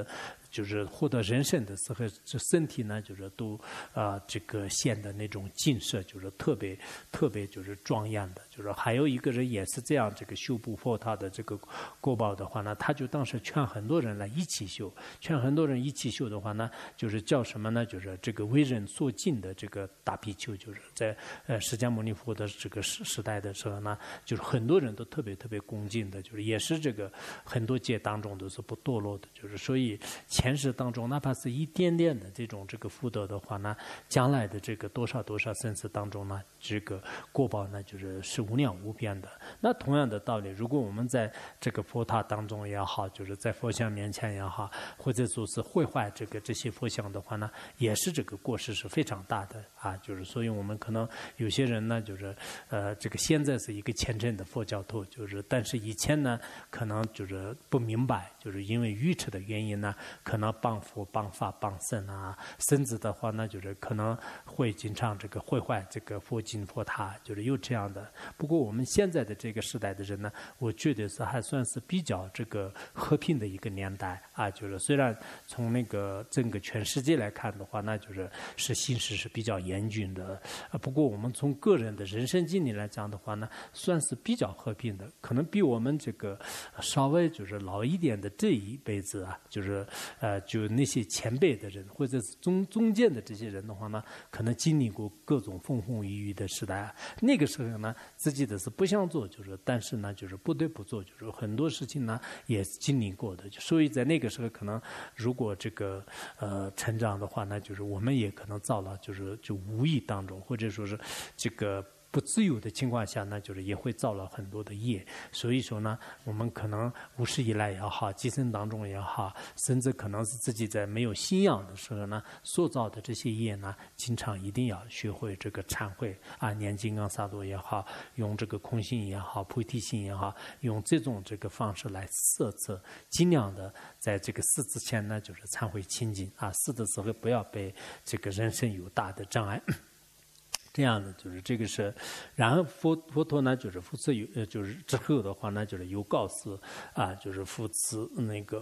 就是获得人身的时候，这身体呢就是都这个现的那种景色，就是特别就是庄严的。就是还有一个人也是这样，这个修补佛塔的这个国宝的话呢，他就当时劝很多人来一起修，劝很多人一起修的话呢，就是叫什么呢？就是这个为人所敬的这个大比丘，就是在释迦牟尼佛的这个时代的时候呢，就是很多人都特别恭敬的，就是也是这个很多界当中都是不堕落的，就是所以前世当中哪怕是一点点的这种这个福德的话呢，将来的这个多少生死当中呢，这个果报呢就是无量无边的。那同样的道理，如果我们在这个佛塔当中也好，就是在佛像面前也好，或者说是毁坏这些佛像的话呢，也是这个过失是非常大的啊。就是所以我们可能有些人呢，就是这个现在是一个虔诚的佛教徒，就是但是以前呢，可能就是不明白，就是因为愚痴的原因呢，可能谤佛、谤法、谤僧啊，甚至的话呢，就是可能会经常这个毁坏这个佛经佛塔，就是有这样的。不过我们现在的这个时代的人呢，我觉得是还算是比较这个和平的一个年代啊。就是虽然从那个整个全世界来看的话，那就是形势是比较严峻的。不过我们从个人的人生经历来讲的话呢，算是比较和平的，可能比我们这个稍微就是老一点的这一辈子啊，就是就那些前辈的人或者是中间的这些人的话呢，可能经历过各种风雨的时代啊。那个时候呢，自己的是不想做，就是但是呢，就是不得不做，就是很多事情呢也经历过的。所以在那个时候，可能如果这个成长的话呢，就是我们也可能造了，就无意当中，或者说是这个不自由的情况下呢，就是也会造了很多的业。所以说呢，我们可能无始以来也好，今生当中也好，甚至可能是自己在没有信仰的时候呢，塑造的这些业呢，经常一定要学会这个忏悔啊，念金刚萨埵也好，用这个空性也好，菩提心也好，用这种这个方式来摄持，尽量的在这个死之前呢，就是忏悔清净啊，死的时候不要被这个人生有大的障碍。这样的就是这个是，然后佛陀呢，就是复次有就是之后的话呢，就是有告示啊，就是复次那个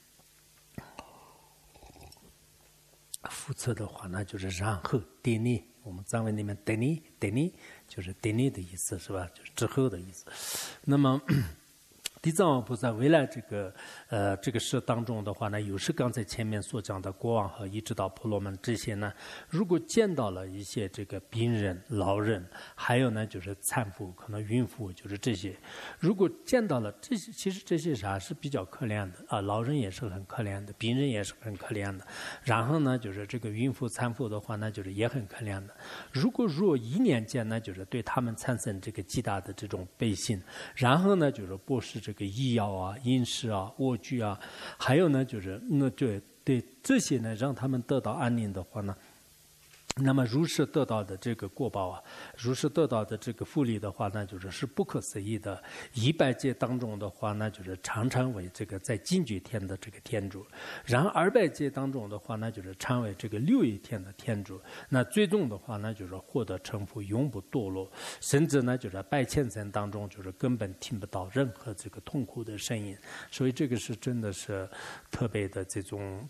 复次的话呢，就是然后典礼，我们藏文里面典礼就是典礼的意思是吧？就是之后的意思。那么地藏王菩萨未来这个事当中的话呢，有时刚才前面所讲的国王和一直到婆罗门这些呢，如果见到了一些这个病人、老人，还有呢就是产妇、可能孕妇，就是这些，如果见到了这些，其实这些啥是比较可怜的啊，老人也是很可怜的，病人也是很可怜的，然后呢就是这个孕妇、产妇的话呢，就是也很可怜的。如果一念间呢，就是对他们产生这个极大的这种悲心，然后呢就是布施这个医药啊、饮食啊、卧具啊，还有呢就是对这些呢让他们得到安宁的话呢，那么如是得到的这个果报啊，如是得到的这个福利的话呢，就是不可思议的。100劫当中的话呢，就是常常为这个在净觉天的这个天主；然后200劫当中的话呢，就是常为这个6位天的天主。那最终的话呢，就是获得成佛，永不堕落，甚至呢，就是百千生当中，就是根本听不到任何这个痛苦的声音。所以这个是真的是特别的这种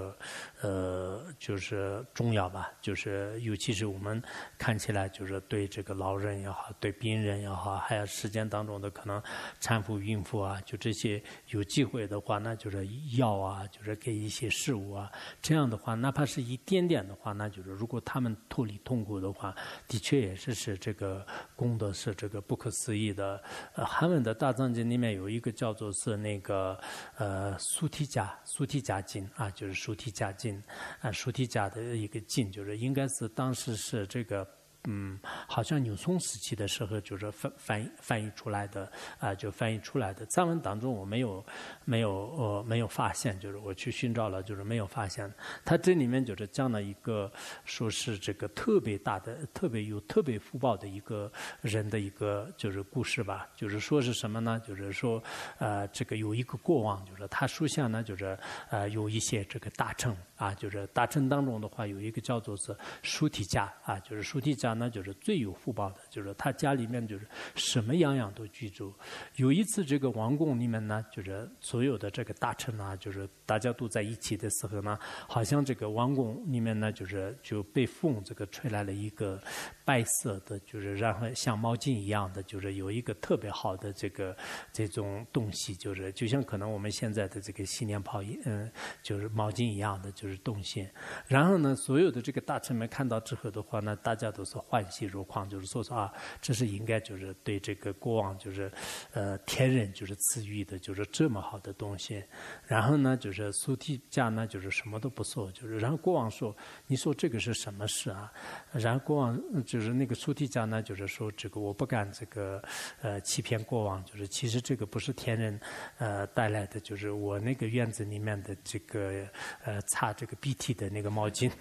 就是重要吧，就是尤其是我们看起来就是对这个老人也好，对病人也好，还有时间当中的可能产妇、孕妇啊，就这些有机会的话，那就是药啊，就是给一些食物啊，这样的话，哪怕是一点点的话，那就是如果他们脱离痛苦的话，的确也是这个功德是这个不可思议的。韩文的大藏经里面有一个叫做是那个苏提迦经啊，就是苏提迦经啊，苏提迦的一个经，就是应该是当时是这个好像纽宋时期的时候就是翻译出来的啊，就翻译出来的。藏文当中我没有发现，就是我去寻找了，就是没有发现。它这里面就是讲了一个说是这个特别大的、特别福报的一个人的一个就是故事吧。就是说是什么呢？就是说这个有一个国王，就是他属下呢就是有一些这个大臣啊，就是大臣当中的话有一个叫做是舒提迦啊，就是舒提迦家呢，就是最有福报的，就是他家里面就是什么样样都居住。有一次这个王宫里面呢，就是所有的这个大臣啊，就是大家都在一起的时候呢，好像这个王宫里面呢，就被风这个吹来了一个白色的，就是然后像毛巾一样的，就是有一个特别好的这种东西，就是就像可能我们现在的这个洗脸泡就是毛巾一样的就是东西。然后呢，所有的这个大臣们看到之后的话呢，大家都是欢喜若狂，就是说啊，这是应该就是对这个国王就是天人就是赐予的，就是这么好的东西。然后呢，就是苏提家呢就是什么都不说，就是然后国王说，你说这个是什么事啊？然后国王就是那个苏提家呢就是说，这个我不敢这个欺骗国王，就是其实这个不是天人带来的，就是我那个院子里面的这个擦这个鼻涕的那个毛巾。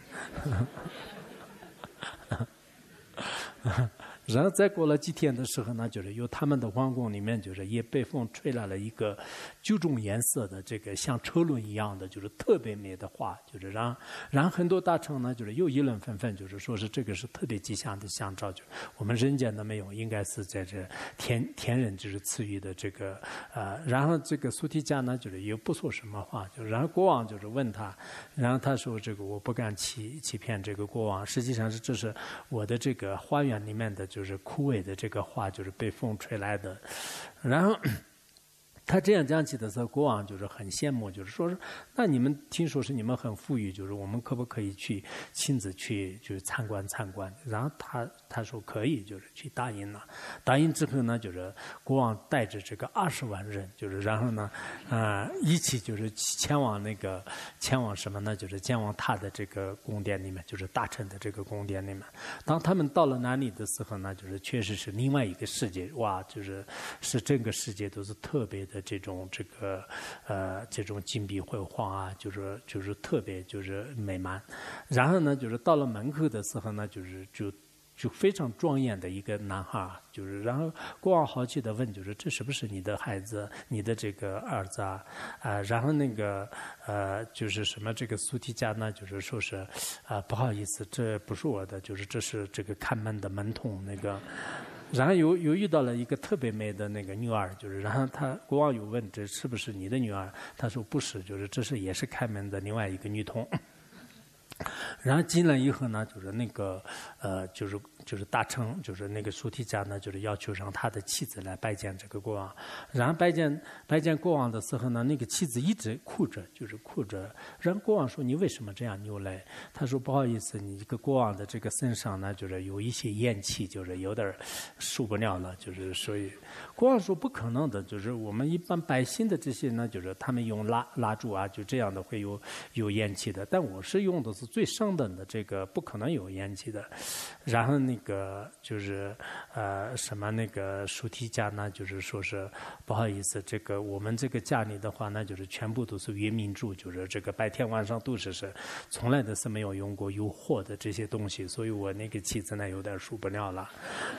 然后再过了几天的时候呢，就是有他们的皇宫里面，就是也被风吹来了一个9种颜色的这个像车轮一样的，就是特别美的花，就是然后很多大臣呢，就是又议论纷纷，就是说是这个是特别吉祥的象征，就我们人间的没有，应该是在这天人就是赐予的这个然后这个苏提家呢，就是也不说什么话，就然后国王就是问他，然后他说这个我不敢欺骗这个国王，实际上是这是我的这个花园里面的就是枯萎的这个花，就是被风吹来的。然后他这样讲起的时候，国王就是很羡慕，就是说那你们听说是你们很富裕，就是我们可不可以去亲自去就是参观？然后他说可以，就是去答应了。答应之后呢，就是国王带着这个20万人，就是然后呢一起就是前往什么呢？就是前往他的这个宫殿里面，就是大臣的这个宫殿里面。当他们到了那里的时候呢，就是确实是另外一个世界，哇，就是整个世界都是特别的这种金碧辉煌啊，就是特别就是美满。然后呢，就是到了门口的时候呢，就非常庄严的一个男孩，就是然后国王好奇的问，就是这是不是你的孩子，你的这个儿子啊？然后那个就是什么这个苏提家呢，就是说是不好意思，这不是我的，就是这是这个看门的门童那个。然后又遇到了一个特别美的那个女儿，就是然后国王又问这是不是你的女儿？他说不是，就是这是也是开门的另外一个女童。然后进来以后呢，就是那个就是大臣，就是那个苏提家呢，就是要求让他的妻子来拜见这个国王。然后拜见国王的时候呢，那个妻子一直哭着。然后国王说：“你为什么这样流泪？”他说：“不好意思，你这个国王的这个身上呢，就是有一些怨气，就是有点受不了了，就是所以。”国王说：“不可能的，就是我们一般百姓的这些呢，就是他们用蜡烛啊，就这样的会有怨气的。但我是用的是最上等的这个，不可能有怨气的。”然后那个就是什么那个苏提家呢，就是说是不好意思，这个我们这个家里的话呢，就是全部都是原名柱，就是这个白天晚上都是从来都是没有用过有火的这些东西，所以我那个妻子呢有点受不了了。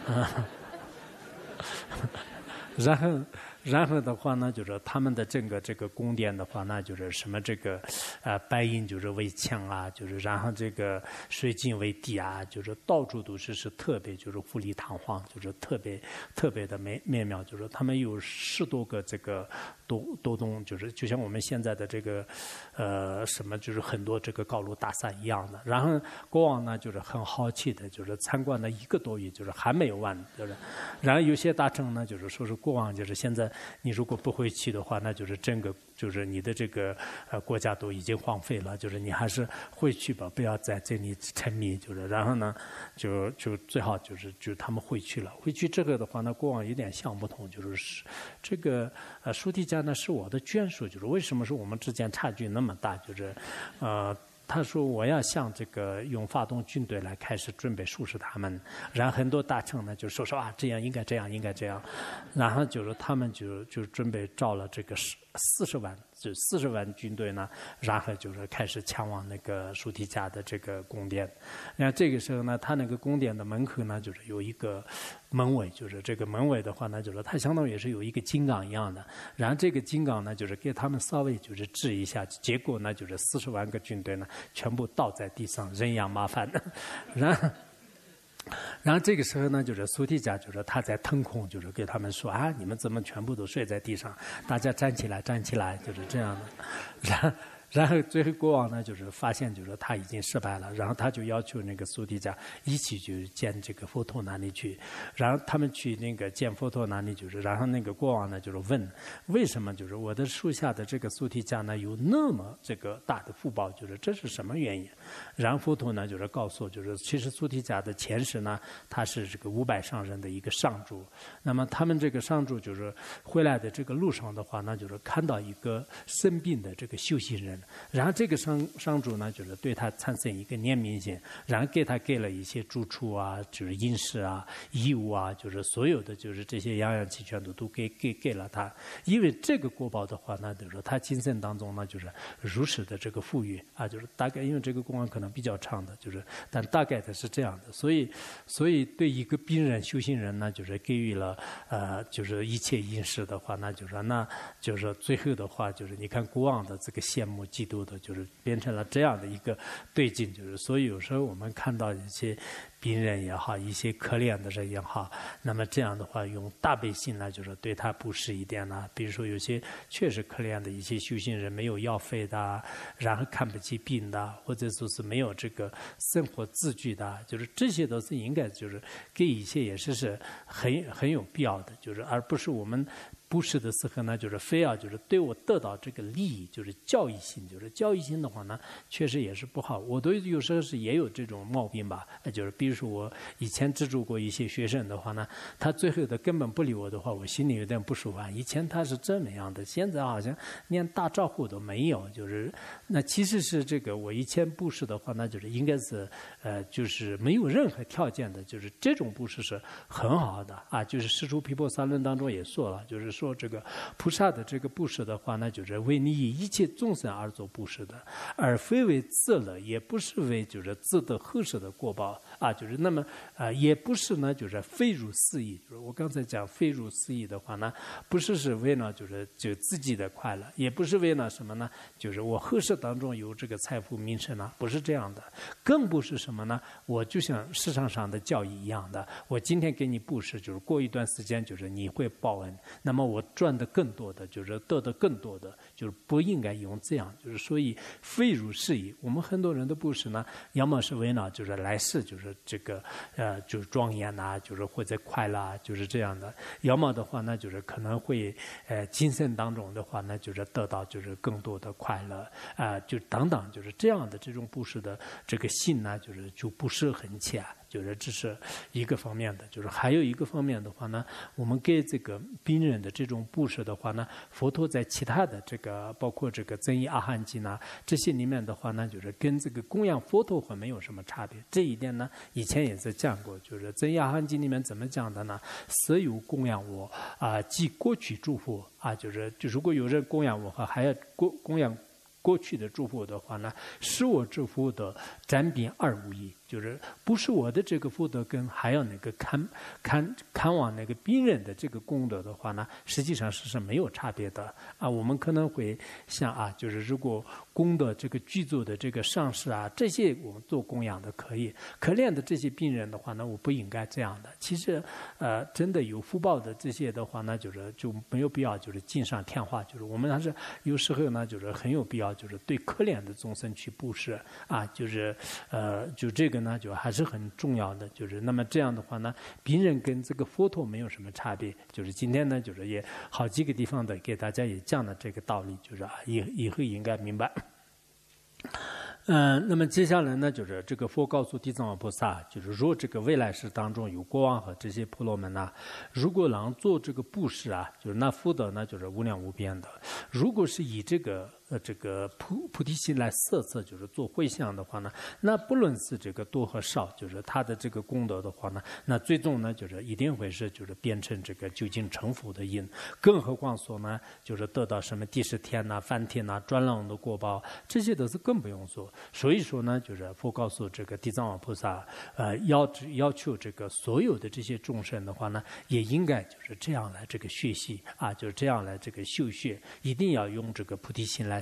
然后的话呢，就是他们的整个这个宫殿的话，那就是什么这个白银就是为墙啊，就是然后这个水晶为地啊，就是到处都是特别就是富丽堂皇，就是特别的美妙，就是他们有10多个这个多栋，就是就像我们现在的这个什么就是很多这个高楼大厦一样的。然后国王呢就是很好奇的，就是参观了1个多月，就是还没有完，就是然后有些大臣呢就是说是国王就是现在你如果不回去的话，那就是整个就是你的这个国家都已经荒废了，就是你还是回去吧，不要在这里沉迷，就是然后呢就最好就是他们回去了。回去这个的话呢，国王有点想不通，就是这个苏提家呢是我的眷属，就是为什么是我们之间差距那么大，就是他说我要向这个用发动军队来开始准备收拾他们。然后很多大臣呢就说这样应该这样，然后就是他们就准备招了这个40万军队呢，然后就是开始前往那个苏提家的这个宫殿。然后这个时候呢，他那个宫殿的门口呢就是有一个门卫，就是这个门卫的话呢，就是他相当于也是有一个金刚一样的。然后这个金刚呢就是给他们稍微就是治一下，结果呢就是40万个军队呢全部倒在地上，人仰马翻。 然后这个时候呢，就是苏提迦，就是他在腾空，就是给他们说啊，你们怎么全部都睡在地上？大家站起来，站起来，就是这样的。然后最后国王呢，就是发现就是他已经失败了，然后他就要求那个苏提迦一起去见这个佛陀那里去，然后他们去那个见佛陀那里，就是然后那个国王呢就是问，为什么就是我的属下的这个苏提迦呢有那么这个大的福报，就是这是什么原因？然后佛陀呢就是告诉，就是其实苏提迦的前世呢，他是这个500上人的一个上主，那么他们这个上主就是回来的这个路上的话呢，就是看到一个生病的这个修行人。然后这个上主呢，就是对他产生一个怜悯心，然后给了一些住处啊，就是饮食啊、衣物啊，就是所有的就是这些样样齐全的都给了他。因为这个国宝的话呢，就是说他今生当中呢，就是如实的这个富裕啊，就是大概因为这个公案可能比较长的，就是但大概的是这样的，所以对一个病人修行人呢，就是给予了就是一切饮食的话，那就是最后的话，就是你看国王的这个羡慕嫉妒的，就是变成了这样的一个对境，就是所以有时候我们看到一些病人也好，一些可怜的人也好，那么这样的话用大悲心呢，就是对他布施一点呢，比如说有些确实可怜的一些修行人没有药费的，然后看不起病的，或者说是没有这个生活自具的，就是这些都是应该就是给一些也是很有必要的，就是而不是我们布施的时候呢，就是非要就是对我得到这个利益，就是教育性，就是教育性的话呢，确实也是不好。我都有时候也有这种毛病吧，就是比如说我以前资助过一些学生的话呢，他最后的根本不理我的话，我心里有点不舒服。以前他是这么样的，现在好像连打招呼都没有，就是那其实是这个我以前布施的话，那就是应该是就是没有任何条件的，就是这种布施是很好的啊。就是《释出毗婆沙论》当中也说了，就是说这个菩萨的这个布施的话，那就是为利益一切众生而做布施的，而非为自乐，也不是为就是自得后世的果报啊。就是那么也不是呢，就是非如私意。就是我刚才讲非如私意的话呢，不是为了就自己的快乐，也不是为了什么呢？就是我后世当中有这个财富名声啊，不是这样的，更不是什么呢？我就像市场上的教育一样的，我今天给你布施，就是过一段时间就是你会报恩，那么我赚的更多的，就是得的更多的，就是不应该用这样，就是所以非如是意。我们很多人的布施呢，要么是为了就是来世就是这个就是庄严呐，就是或者快乐啊，就是这样的；要么的话呢，就是可能会今生当中的话呢，就是得到就是更多的快乐就等等，就是这样的这种布施的这个心呢，就不是很浅。就是这是一个方面的，就是还有一个方面的话呢，我们给这个病人的这种布施的话呢，佛陀在其他的这个包括这个增益阿含经啊这些里面的话呢，就是跟这个供养佛陀会没有什么差别。这一点呢，以前也是讲过，就是增益阿含经里面怎么讲的呢？色有供养我即过去祝福就如果有人供养我和还要供养过去的祝福的话呢，是我祝福的沾边二无一。就是不是我的这个福德跟还有那个看望那个病人的这个功德的话呢，实际上是没有差别的我们可能会想就是如果功德这个具足的这个上师这些我们做供养的可以，可怜的这些病人的话呢，我不应该这样的。其实真的有福报的这些的话呢，就没有必要就是锦上添花，就是我们还是有时候呢，就是很有必要就是对可怜的众生去布施就是就这个呢就还是很重要的，就是那么这样的话呢，病人跟这个佛陀没有什么差别。就是今天呢，就是也好几个地方的给大家也讲了这个道理，就是以后应该明白。那么接下来呢，就是这个佛告诉地藏王菩萨，就是如这个未来世当中有国王和这些婆罗门如果能做这个布施就是那福德呢就是无量无边的。如果是以这个菩提心来摄测，就是做回向的话呢，那不论是这个多和少，就是他的这个功德的话呢，那最终呢就是一定会是就是变成这个究竟成佛的因。更何况说呢，就是得到什么第十天梵天转轮的果报，这些都是更不用说。所以说呢，就是佛告诉这个地藏王菩萨，要求这个所有的这些众生的话呢，也应该就是这样来这个学习就是这样来这个修学，一定要用这个菩提心来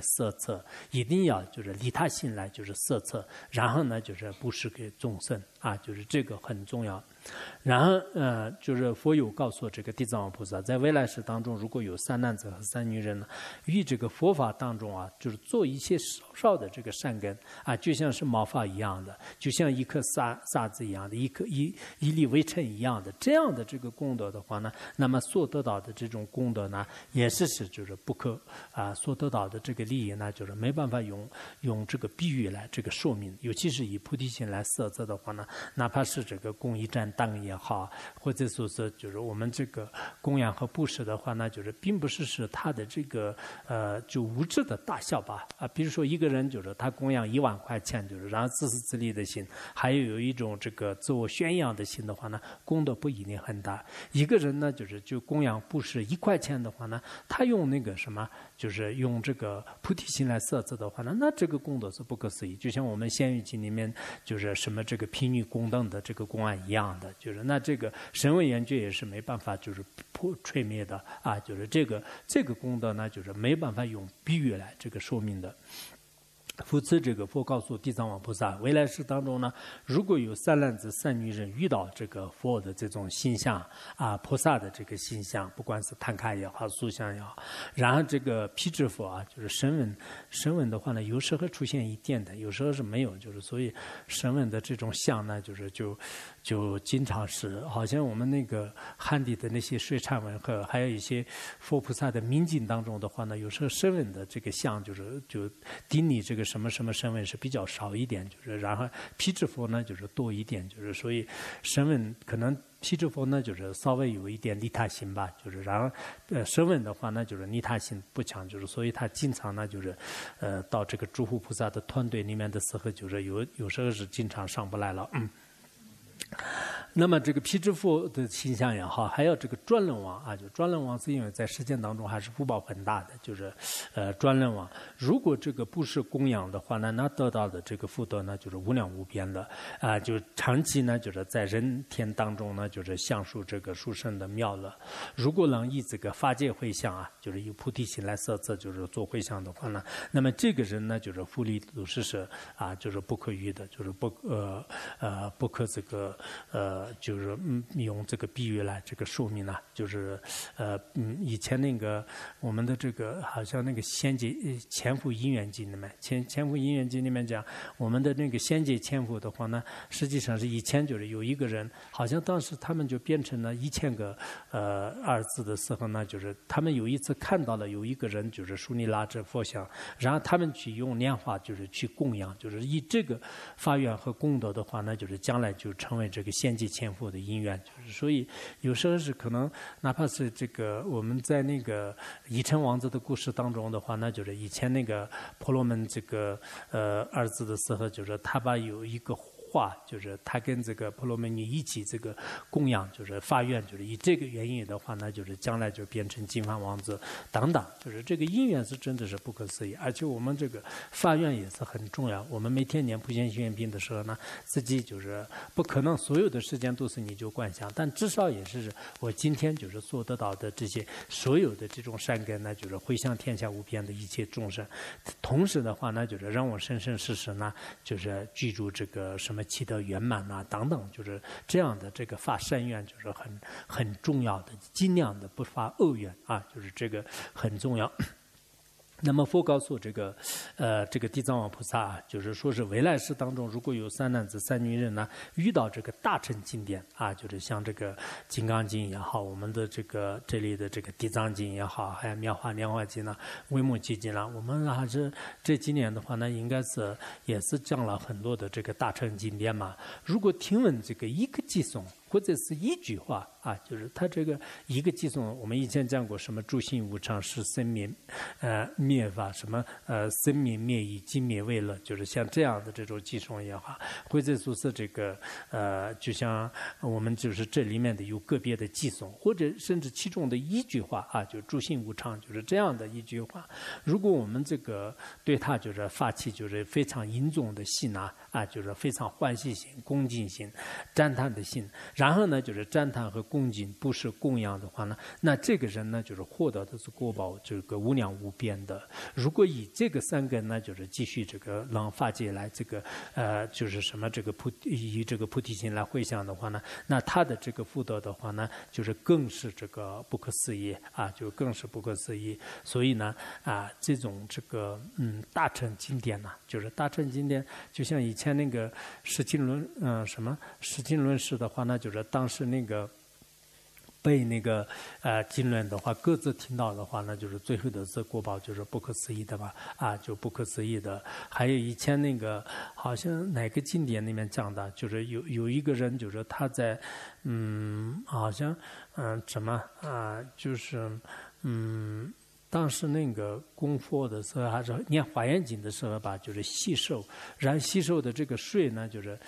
色测，一定要就是利他心来就是色测，然后呢就是布施给众生啊，就是这个很重要。然后就是佛有告诉这个地藏王菩萨，在未来世当中，如果有三男子和三女人呢，于这个佛法当中啊，就是做一些少的这个善根啊，就像是毛发一样的，就像一颗沙子一样的，一粒微尘一样的，这样的这个功德的话呢，那么所得到的这种功德呢，也是就是不可所得到的这个利益呢，就是没办法用这个比喻来这个说明，尤其是以菩提心来色测的话呢，哪怕是这个供一盏灯也好，或者说是就是我们这个供养和布施的话呢，就是并不是它的这个就物质的大小吧比如说一个人就是他供养1万块钱，就是然后自私自利的心，还有一种这个自我宣扬的心的话呢，功德不一定很大。一个人呢就供养布施1块钱的话呢，他用那个什么，就是用这个菩提心来色测的话呢，那这个功德是不可思议。就像我们《仙语经》里面就是什么这个贫女公等的这个公案一样的，就是那这个声闻缘觉也是没办法就是吹灭的就是这个功德呢，就是没办法用比喻来这个说明的。复次，这个佛告诉地藏王菩萨，未来世当中呢，如果有三男子三女人遇到这个佛的这种形象菩萨的这个形象，不管是坦卡也好，塑像也好，然后这个辟支佛就是声闻的话呢，有时候出现一点的，有时候是没有，就是所以声闻的这种像呢，就经常是好像我们那个汉地的那些水忏文和还有一些佛菩萨的明经当中的话呢，有时候声闻的这个像就顶你这个什么什么声闻是比较少一点，就是然后辟支佛呢就是多一点，就是所以声闻可能辟支佛呢就是稍微有一点利他心吧，就是然后声闻的话呢就是利他心不强，就是所以他经常呢就是到这个诸护菩萨的团队里面的时候，就是有时候是经常上不来了。那么这个辟支佛的形象也好，还有这个转轮王就转轮王是因为在实践当中还是福报很大的，就是转轮王如果这个布施供养的话呢，那得到的这个福德呢就是无量无边的就长期呢就是在人天当中呢就是享受这个殊胜的妙乐。如果能以这个法界回向就是以菩提心来色测，就是做回向的话呢，那么这个人呢就是福利都是就是不可喻的，就是不可这个就是用这个比喻来这个说明呢，就是以前那个我们的这个好像那个仙界千佛因缘经里面，千佛因缘经里面讲，我们的那个仙界千佛的话呢，实际上是以前就是有一个人，好像当时他们就变成了1000个儿子的时候呢，就是他们有一次看到了有一个人就是树尼拉着佛像，然后他们去用莲花就是去供养，就是以这个发愿和功德的话呢，就是将来就成为这个仙界千佛的因缘，就是所以有时候是可能哪怕是这个我们在那个宜城王子的故事当中的话，那就是以前那个婆罗门这个儿子的时候，就是他把有一个话，就是他跟这个婆罗门女一起这个供养，就是发愿，就是以这个原因的话呢，就是将来就变成金饭王子等等，就是这个因缘是真的是不可思议。而且我们这个发愿也是很重要，我们每天念普贤行愿品的时候呢，自己就是不可能所有的时间都是你就观想，但至少也是我今天就是所得到的这些所有的这种善根呢，就是回向天下无边的一切众生，同时的话呢，就是让我生生世世呢，就是记住这个什么祈得圆满等等，就是这样的这个发善愿就是很重要的，尽量的不发恶愿就是这个很重要。那么佛告诉这个地藏王菩萨就是说是未来世当中，如果有三男子三女人呢，遇到这个大乘经典就是像这个金刚经也好，我们的这里的这个地藏经也好，还有妙法莲华经维摩诘经我们还是这几年的话呢，应该是也是讲了很多的这个大乘经典嘛。如果听闻这个一个偈颂或者是一句话就是他这个一个偈颂，我们以前讲过什么诸行无常，是生灭灭法，什么生灭灭已，尽灭为乐，就是像这样的这种偈颂也好，或者说是这个就像我们就是这里面的有个别的偈颂，或者甚至其中的一句话就诸行无常，就是这样的一句话，如果我们这个对他就是发起就是非常殷重的心就是非常欢喜心、恭敬心、赞叹的心，然后呢就是赞叹和恭敬，不是供养的话呢，那这个人呢，就是获得的是国宝，这个无量无边的。如果以这个三个呢，就是继续这个让法界来这个就是什么这个以这个菩提心来回向的话呢，那他的这个福德的话呢，就是更是这个不可思议啊，就更是不可思议。所以呢这种这个大乘经典呢，就是大乘经典，就像以前那个释经论释经论师的话呢，就是当时那个背那个经论的话，各自听到的话呢，就是最后的这国宝就是不可思议的吧，就不可思议的。还有以前那个好像哪个经典里面讲的，就是有一个人，就是他在好像就是当时那个供佛的时候，还是念华严经的时候吧，就是吸收，然后吸收的这个水呢，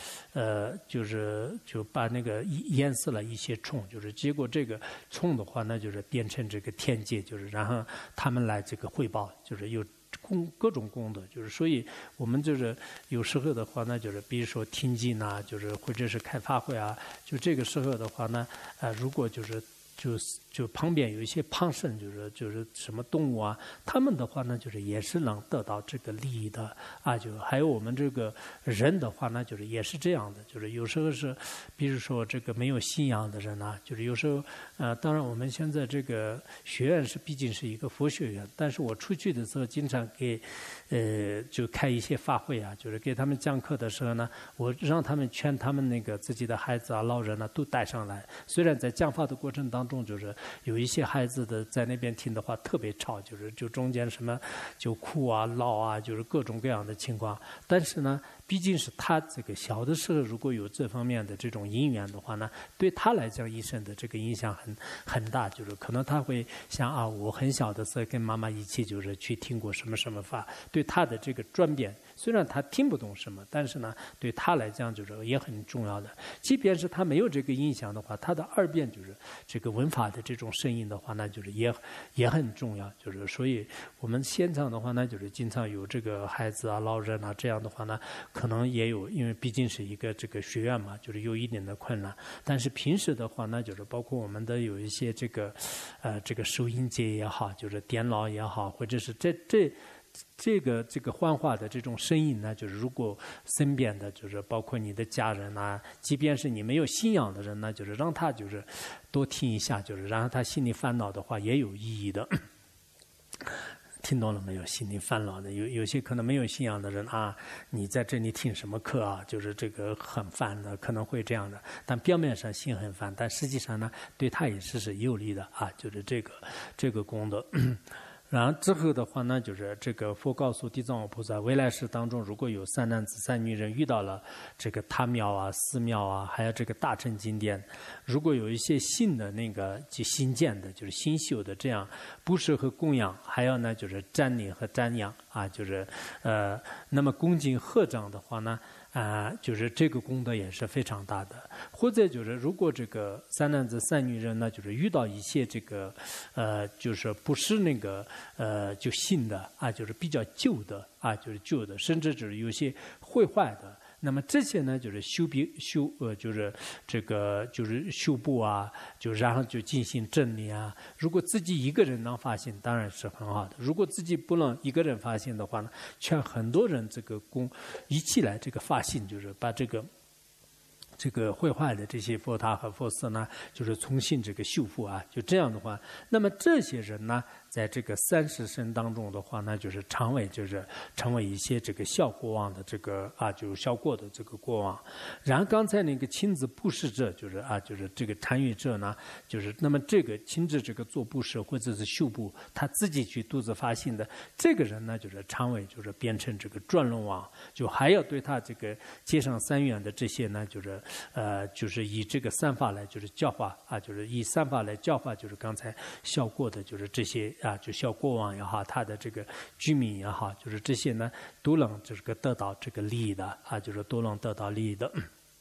就把那个淹死了一些虫，就是结果这个虫的话呢，就是变成这个天界，就是然后他们来这个汇报，就是有各种功德，就是所以我们就是有时候的话呢，就是比如说听经啊，就是或者是开法会啊，就这个时候的话呢，如果就旁边有一些旁生，就是什么动物啊，他们的话呢，就是也是能得到这个利益的就还有我们这个人的话呢，就是也是这样的，就是有时候是，比如说这个没有信仰的人啊，就是有时候当然我们现在这个学院毕竟是一个佛学院，但是我出去的时候经常给就开一些法会啊，就是给他们讲课的时候呢，我让他们劝他们那个自己的孩子啊、老人啊都带上来，虽然在讲法的过程当中，就是有一些孩子的在那边听的话特别吵，就中间什么就哭啊、闹啊，就是各种各样的情况。但是呢，毕竟是他这个小的时候如果有这方面的这种因缘的话呢，对他来讲一生的这个影响很大，就是可能他会想我很小的时候跟妈妈一起就是去听过什么什么法，对他的这个转变，虽然他听不懂什么，但是呢，对他来讲就是也很重要的。即便是他没有这个影响的话，他的耳边就是这个闻法的这种声音的话呢，就是也很重要。就是所以我们现场的话呢，就是经常有这个孩子啊、老人啊这样的话呢，可能也有，因为毕竟是一个这个学院嘛，就是有一定的困难。但是平时的话呢，就是包括我们的有一些这个收音机也好，就是电脑也好，或者是这个幻化的这种声音呢，就是如果身边的就是包括你的家人啊，即便是你没有信仰的人呢，就是让他就是多听一下，就是然后他心里烦恼的话也有意义的。听懂了没有？心里烦恼的有些可能没有信仰的人你在这里听什么课啊？就是这个很烦的，可能会这样的。但表面上心很烦，但实际上呢，对他也是有利的就是这个功德。然后之后的话呢，就是这个佛告诉地藏王菩萨，未来世当中，如果有三男子三女人遇到了这个塔庙啊、寺庙啊，还有这个大乘经典，如果有一些新的那个就新建的，就是新修的这样布施和供养，还有呢就是瞻礼和瞻仰就是那么恭敬合掌的话呢。就是这个功德也是非常大的，或者就是如果这个三男子三女人呢，就是遇到一些这个就是不是那个就新的就是比较旧的就是旧的，甚至就是有些毁坏的。那么这些呢，就是就是这个就是修补就然后就进行整理如果自己一个人能发现，当然是很好的。如果自己不能一个人发现的话呢，劝很多人这个一起来这个发现，就是把这个毁坏的这些佛塔和佛寺呢，就是重新这个修复就这样的话，那么这些人呢，在这个30生当中的话呢，就是成为一些这个小国王的这个就是小国的这个国王。然后刚才那个亲自布施者，就是就是这个参与者呢，就是那么这个亲自这个做布施或者是修补，他自己去独自发心的这个人呢，就是成为就是变成这个转轮王，就还要对他这个接上3愿的这些呢，就是以这个三法来就是教化就是以三法来教化，就是刚才效过的就是这些就小国王也好，他的这个居民也好，就是这些呢都能这个得到这个利益的就是都能得到利益的。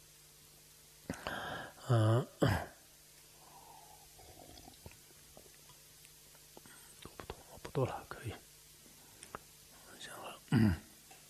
多不多？我不多了，可以。想了。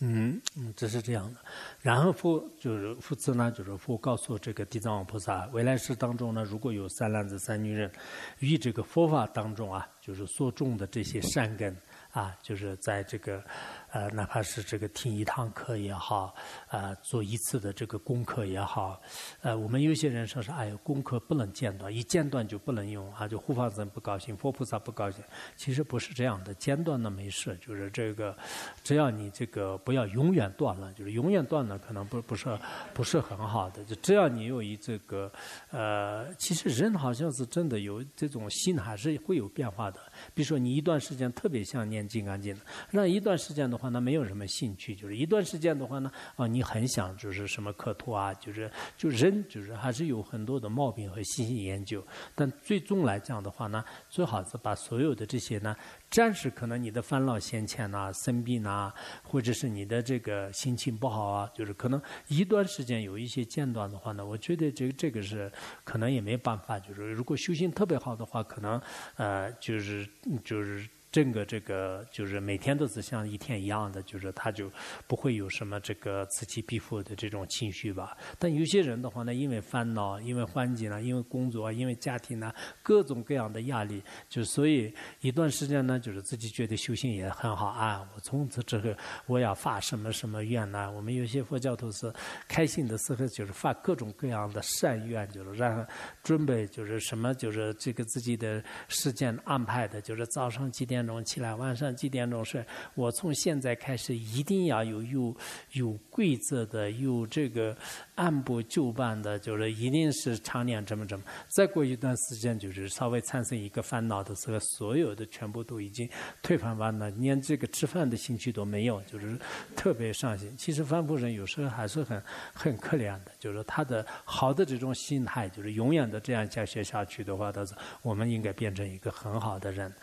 这是这样的。然后复次呢，就是佛告诉这个地藏王菩萨，未来世当中呢，如果有三男子三女人，于这个佛法当中啊，就是所种的这些善根啊，就是在这个哪怕是这个听一堂课也好，做一次的这个功课也好，我们有些人说是哎呀，功课不能间断，一间断就不能用啊，就护法僧不高兴，佛菩萨不高兴。其实不是这样的，间断呢没事，就是这个，只要你这个不要永远断了，就是永远断了可能不是很好的，就只要你有这个其实人好像是真的有这种心还是会有变化的。比如说你一段时间特别想念金刚经的，那一段时间的话呢没有什么兴趣，就是一段时间的话呢你很想就是什么克托啊，就人就是还是有很多的毛病和细心研究，但最终来讲的话呢，最好是把所有的这些呢，暂时可能你的烦恼现前呐、生病呐，或者是你的这个心情不好啊，就是可能一段时间有一些间断的话呢，我觉得这个是可能也没办法，就是如果修行特别好的话，可能就是整个这个就是每天都是像一天一样的，就是他就不会有什么这个此起彼伏的这种情绪吧。但有些人的话呢，因为烦恼，因为环境呢，因为工作，因为家庭呢，各种各样的压力，就所以一段时间呢，就是自己觉得修行也很好啊。我从此之后我要发什么什么愿呢？我们有些佛教徒是开心的时候就是发各种各样的善愿，就是让准备就是什么就是这个自己的时间安排的，就是早上几点钟起来，晚上几点钟睡。我从现在开始一定要有规则的，有这个按部就班的，就是一定是常年这么。再过一段时间，就是稍微产生一个烦恼的时候，所有的全部都已经退翻完了，连这个吃饭的兴趣都没有，就是特别伤心。其实凡夫人有时候还是很可怜的，就是他的好的这种心态，就是永远的这样教学下去的话，但是我们应该变成一个很好的人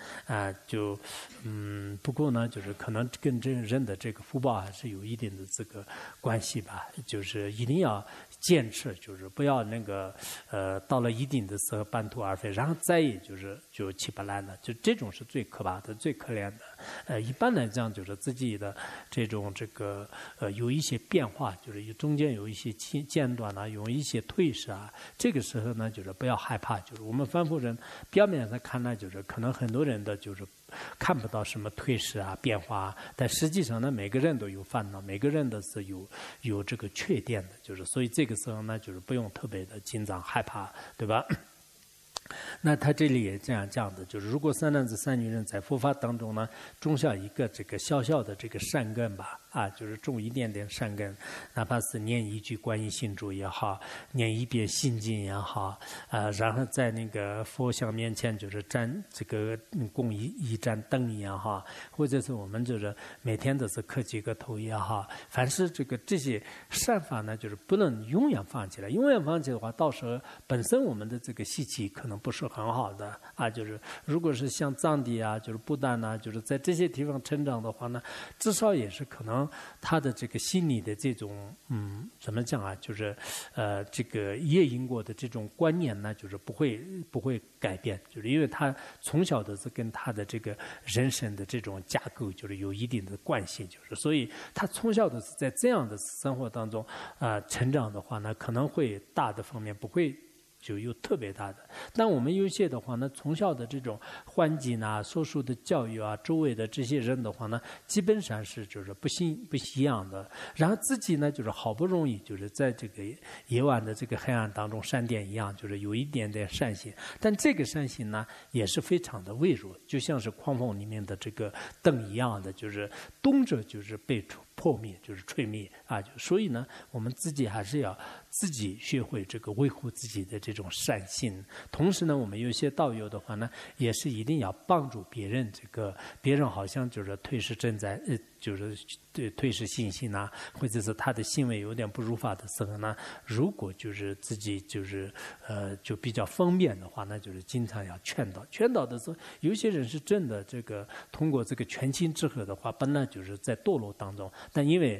不过呢，就是可能跟这人的这个福报还是有一定的这个关系吧，就是一定要坚持，就是不要那个到了一定的时候半途而废，然后再也就起不来了，就这种是最可怕的、最可怜的。一般来讲，就是自己的这个有一些变化，就是中间有一些间断啊，有一些退失啊，这个时候呢，就是不要害怕，就是我们凡夫人表面上看来，就是可能很多人的就是看不到什么退失啊、变化啊，但实际上呢，每个人都有烦恼，每个人都是有这个缺点的，就是所以这个时候呢，就是不用特别的紧张害怕，对吧？那他这里也这样讲的，就是如果三男子三女人在佛法当中呢，种下一个这个小小的这个善根吧，就是种一点点善根，哪怕是念一句观音心咒也好，念一遍心经也好，然后在那个佛像面前就是这个供一盏灯也好，或者是我们就是每天都是磕几个头也好，凡是这些善法呢，就是不能永远放弃了，永远放弃的话，到时候本身我们的这个习气可能不是很好的就是如果是像藏地啊，就是不丹啊，就是在这些地方成长的话呢，至少也是可能他的这个心理的这种怎么讲啊，就是这个业因果的这种观念呢，就是不会改变，就是因为他从小的是跟他的这个人生的这种架构就是有一定的关系，就是所以他从小的是在这样的生活当中成长的话呢，可能会大的方面不会就有特别大的。但我们有些的话呢，从小的这种环境啊、受受的教育啊、周围的这些人的话呢，基本上是就是不一样的。然后自己呢，就是好不容易就是在这个夜晚的这个黑暗当中，闪电一样，就是有一点点善心。但这个善心呢，也是非常的微弱，就像是矿缝里面的这个灯一样的，就是动辄就是被破灭，就是吹灭所以呢，我们自己还是要自己学会这个维护自己的这种善心。同时呢，我们有些道友的话呢，也是一定要帮助别人，别人好像就是退失正在就是退失信心啊，或者是他的行为有点不如法的时候呢，如果就是自己就是就比较方便的话，那就是经常要劝导的时候，有些人是真的这个通过这个全心之后的话，本来就是在堕落当中，但因为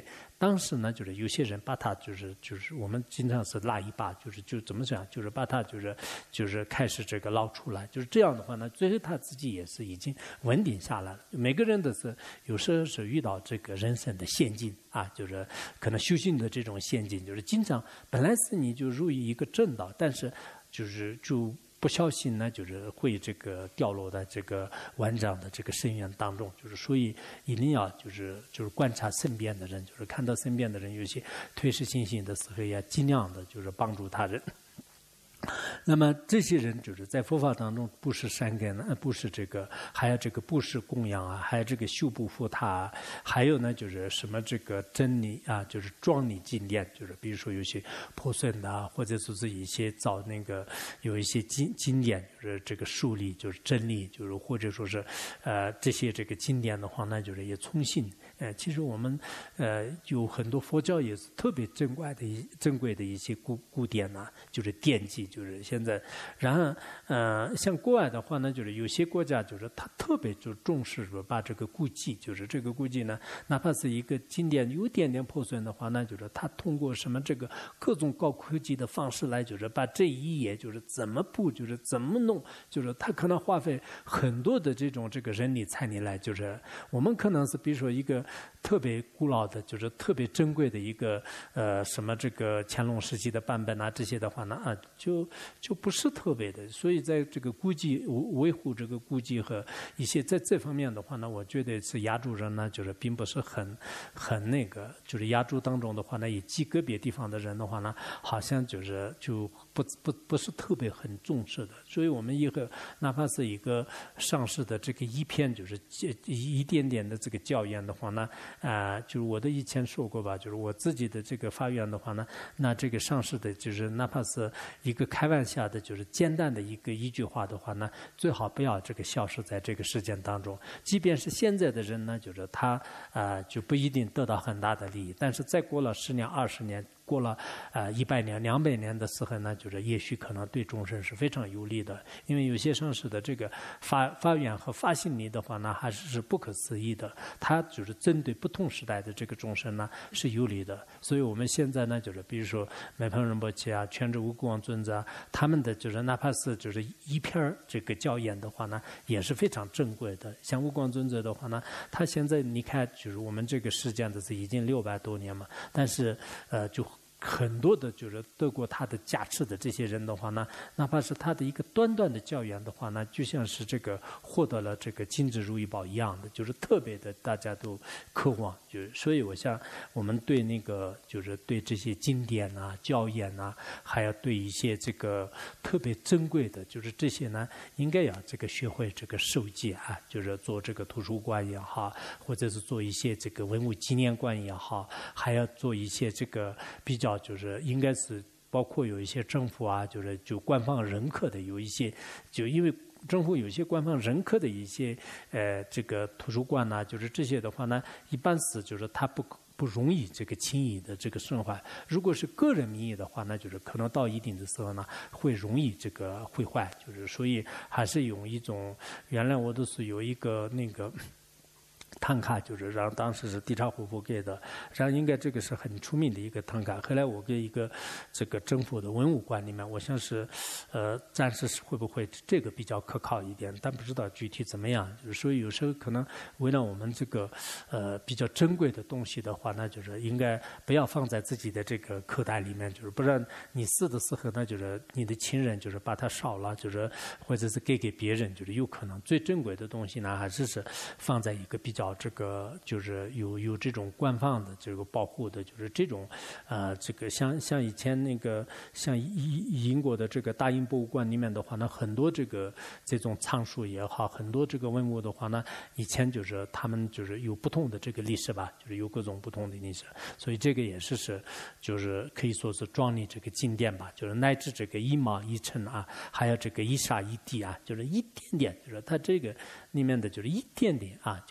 当时呢，就是有些人把它就是我们经常是拉一把，就怎么讲，就是把它就是开始这个捞出来，就是这样的话呢，最后他自己也是已经稳定下来了。每个人都是有时候是遇到这个人生的陷阱啊，就是可能修行的这种陷阱，就是经常本来是你就入于一个正道，但是就不小心呢，就是会这个掉落在这个万丈的这个深渊当中，就是所以一定要就是观察身边的人，就是看到身边的人有些退失信心的时候，也尽量的就是帮助他人。那么这些人就是在佛法当中布施善根呢，布施这个，还有这个布施供养啊，还有这个修补佛塔，还有呢就是什么这个真理啊，就是庄严经典，就是比如说有些破损的啊，或者说是一些造那个有一些经典，就是这个树立就是真理，就是或者说是这些这个经典的话呢，就是也重新。其实我们有很多佛教也是特别珍贵的一些古典呐，就是典籍，就是现在。然而像国外的话呢，就是有些国家就是他特别就重视说把这个古迹，就是这个古迹呢，哪怕是一个经典有一点点破损的话呢，就是他通过什么这个各种高科技的方式来，就是把这一页就是怎么布，就是怎么弄，就是他可能花费很多的这个人力财力来，就是我们可能是比如说一个特别古老的，就是特别珍贵的一个什么这个乾隆时期的版本啊，这些的话呢啊，就不是特别的。所以在这个古迹维护这个古迹和一些在这方面的话呢，我觉得是亚洲人呢，就是并不是很那个，就是亚洲当中的话呢，以及个别地方的人的话呢，好像就不是特别很重视的。所以我们以后哪怕是一个上市的这个一篇，就是一点点的这个教研的话呢。就是我的以前说过吧，就是我自己的这个发愿的话呢，那这个上市的就是哪怕是一个开玩笑的，就是简单的一句话的话呢，最好不要这个消失在这个事件当中。即便是现在的人呢，就是他就不一定得到很大的利益，但是再过了10年、20年。过了100年、200年的时候呢，就是也许可能对众生是非常有利的，因为有些上市的这个发愿和发心力的话呢，还是不可思议的。它就是针对不同时代的这个众生呢是有利的。所以我们现在呢，就是比如说美蓬仁波切啊、全智无谷王尊者啊，他们的就是哪怕是就是一篇这个教言的话呢，也是非常珍贵的。像无谷王尊者的话呢，他现在你看就是我们这个时间的是已经600多年嘛，但是就。很多的就是得过他的加持的这些人的话呢，哪怕是他的一个短的教言的话呢，就像是这个获得了这个金枝如意宝一样的，就是特别的大家都渴望。就是所以我想我们对那个就是对这些经典啊、教言啊，还要对一些这个特别珍贵的，就是这些呢，应该要这个学会这个收集啊，就是做这个图书馆也好，或者是做一些这个文物纪念馆也好，还要做一些这个比较。就是应该是包括有一些政府啊，就官方认可的有一些，就因为政府有些官方认可的一些这个图书馆呐，就是这些的话呢，一般是就是它不容易这个轻易的这个损坏。如果是个人名义的话，那就是可能到一定的时候呢，会容易这个毁坏。就是所以还是用一种，原来我都是有一个那个。唐卡就是让当时是地察活佛给的，然后应该这个是很出名的一个唐卡。后来我给一个这个政府的文物馆里面，我想是暂时是会不会这个比较可靠一点，但不知道具体怎么样。就是所以有时候可能为了我们这个比较珍贵的东西的话，那就是应该不要放在自己的这个口袋里面，就是不然你死的时候呢，就是你的亲人就是把它烧了，就是或者是给别人，就是有可能最珍贵的东西呢，还是放在一个比较。这个就是有这种官方的这个保护的，就是这种这个像以前那个像英国的这个大英博物馆里面的话呢，很多这种藏书也好，很多这个文物的话呢，以前就是他们就是有不同的这个历史吧，就是有各种不同的历史，所以这个也是就是可以说是壮丽这个经典吧，就是乃至这个一毛一尘啊，还有这个一沙一地啊，就是一点点，就是它这个里面的就是一点点啊，就是一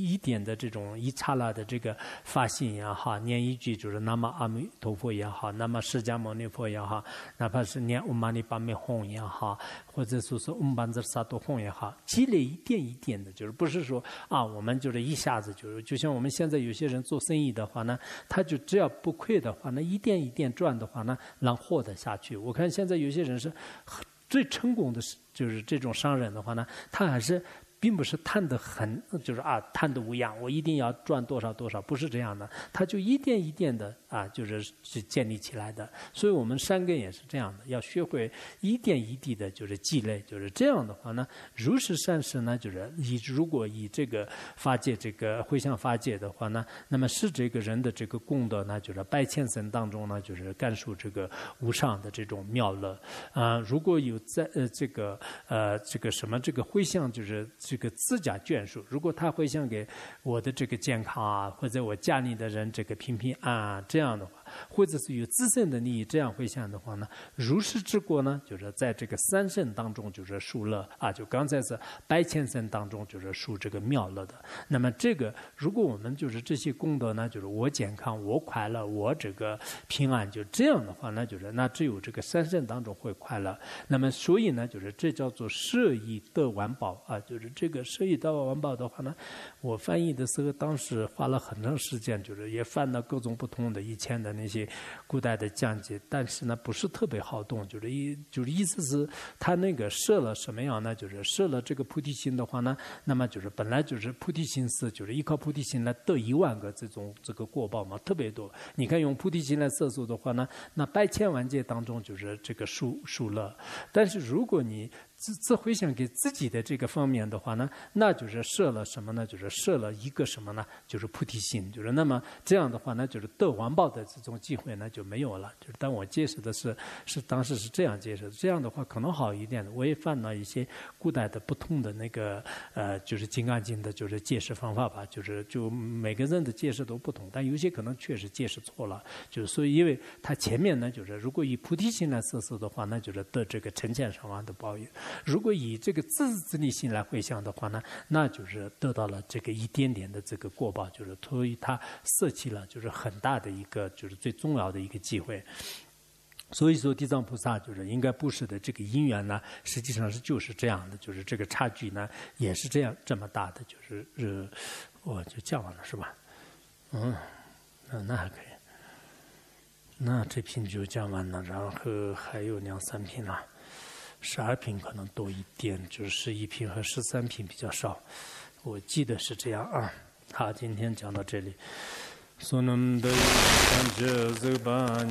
一点的这种一刹那的这个发心也好，念一句就是南无阿弥陀佛也好，南无释迦牟尼佛也好，哪怕是念唵嘛呢叭咪吽也好，或者说是唵班滋萨埵吽也好，积累一点一点的，就是不是说啊，我们就是一下子就像我们现在有些人做生意的话呢，他就只要不亏的话，那一点一点赚的话呢，能活得下去。我看现在有些人是最成功的，就是这种商人的话呢，他还是并不是贪得很，就是贪得无厌，我一定要赚多少多少，不是这样的，他就一点一点的就是建立起来的。所以我们善根也是这样的，要学会一点一滴的，就是积累，就是这样的话呢，如是善事呢，就是如果以这个发戒，这个回向发戒的话呢，那么是这个人的这个功德呢，就是百千生当中呢，就是感受这个无上的这种妙乐如果有在这个什么这个回向，就是这个自家眷属，如果他回向给我的这个健康或者我家里的人这个平平安这样的话，或者是有自身的利益这样回向的话呢，如是之果呢，就是在这个三圣当中就是受乐就刚才是百千生当中就是受这个妙乐的。那么这个如果我们就是这些功德呢，就是我健康我快乐我这个平安，就这样的话呢，就是那只有这个三圣当中会快乐。那么所以呢，就是这叫做摄益得完报就是这个摄益得完报的话呢，我翻译的时候当时花了很长时间，就是也翻了各种不同的以前的那些古代的讲解，但是呢不是特别好懂，就是意思是他那个设了什么样呢？就是设了这个菩提心的话呢，那么就是本来就是菩提心是就是依靠菩提心来得10000个这个果报嘛，特别多。你看用菩提心来摄受的话呢，那百千万劫当中就是这个受乐。但是如果你自回想给自己的这个方面的话呢，那就是设了什么呢？就是设了一个什么呢？就是菩提心，就是那么这样的话呢，就是得完报的这种机会呢就没有了。就是当我解释的是当时是这样解释的，这样的话可能好一点的。我也翻了一些古代的不同的那个就是《金刚经》的就是解释方法吧，就每个人的解释都不同，但有些可能确实解释错了。就是所以因为他前面呢，就是如果以菩提心来摄受的话，那就是得这个成千上万的报应。如果以这个自利心来回向的话呢，那就是得到了这个一点点的这个果报，就是所以他舍弃了就是很大的一个就是最重要的一个机会。所以说地藏菩萨就是应该布施的这个因缘呢，实际上就是这样的，就是这个差距呢也是这么大的，就是我就讲完了是吧？那还可以，那这品就讲完了，然后还有2-3品了。12品可能多一点，就是11品和13品比较少，我记得是这样好，今天讲到这里。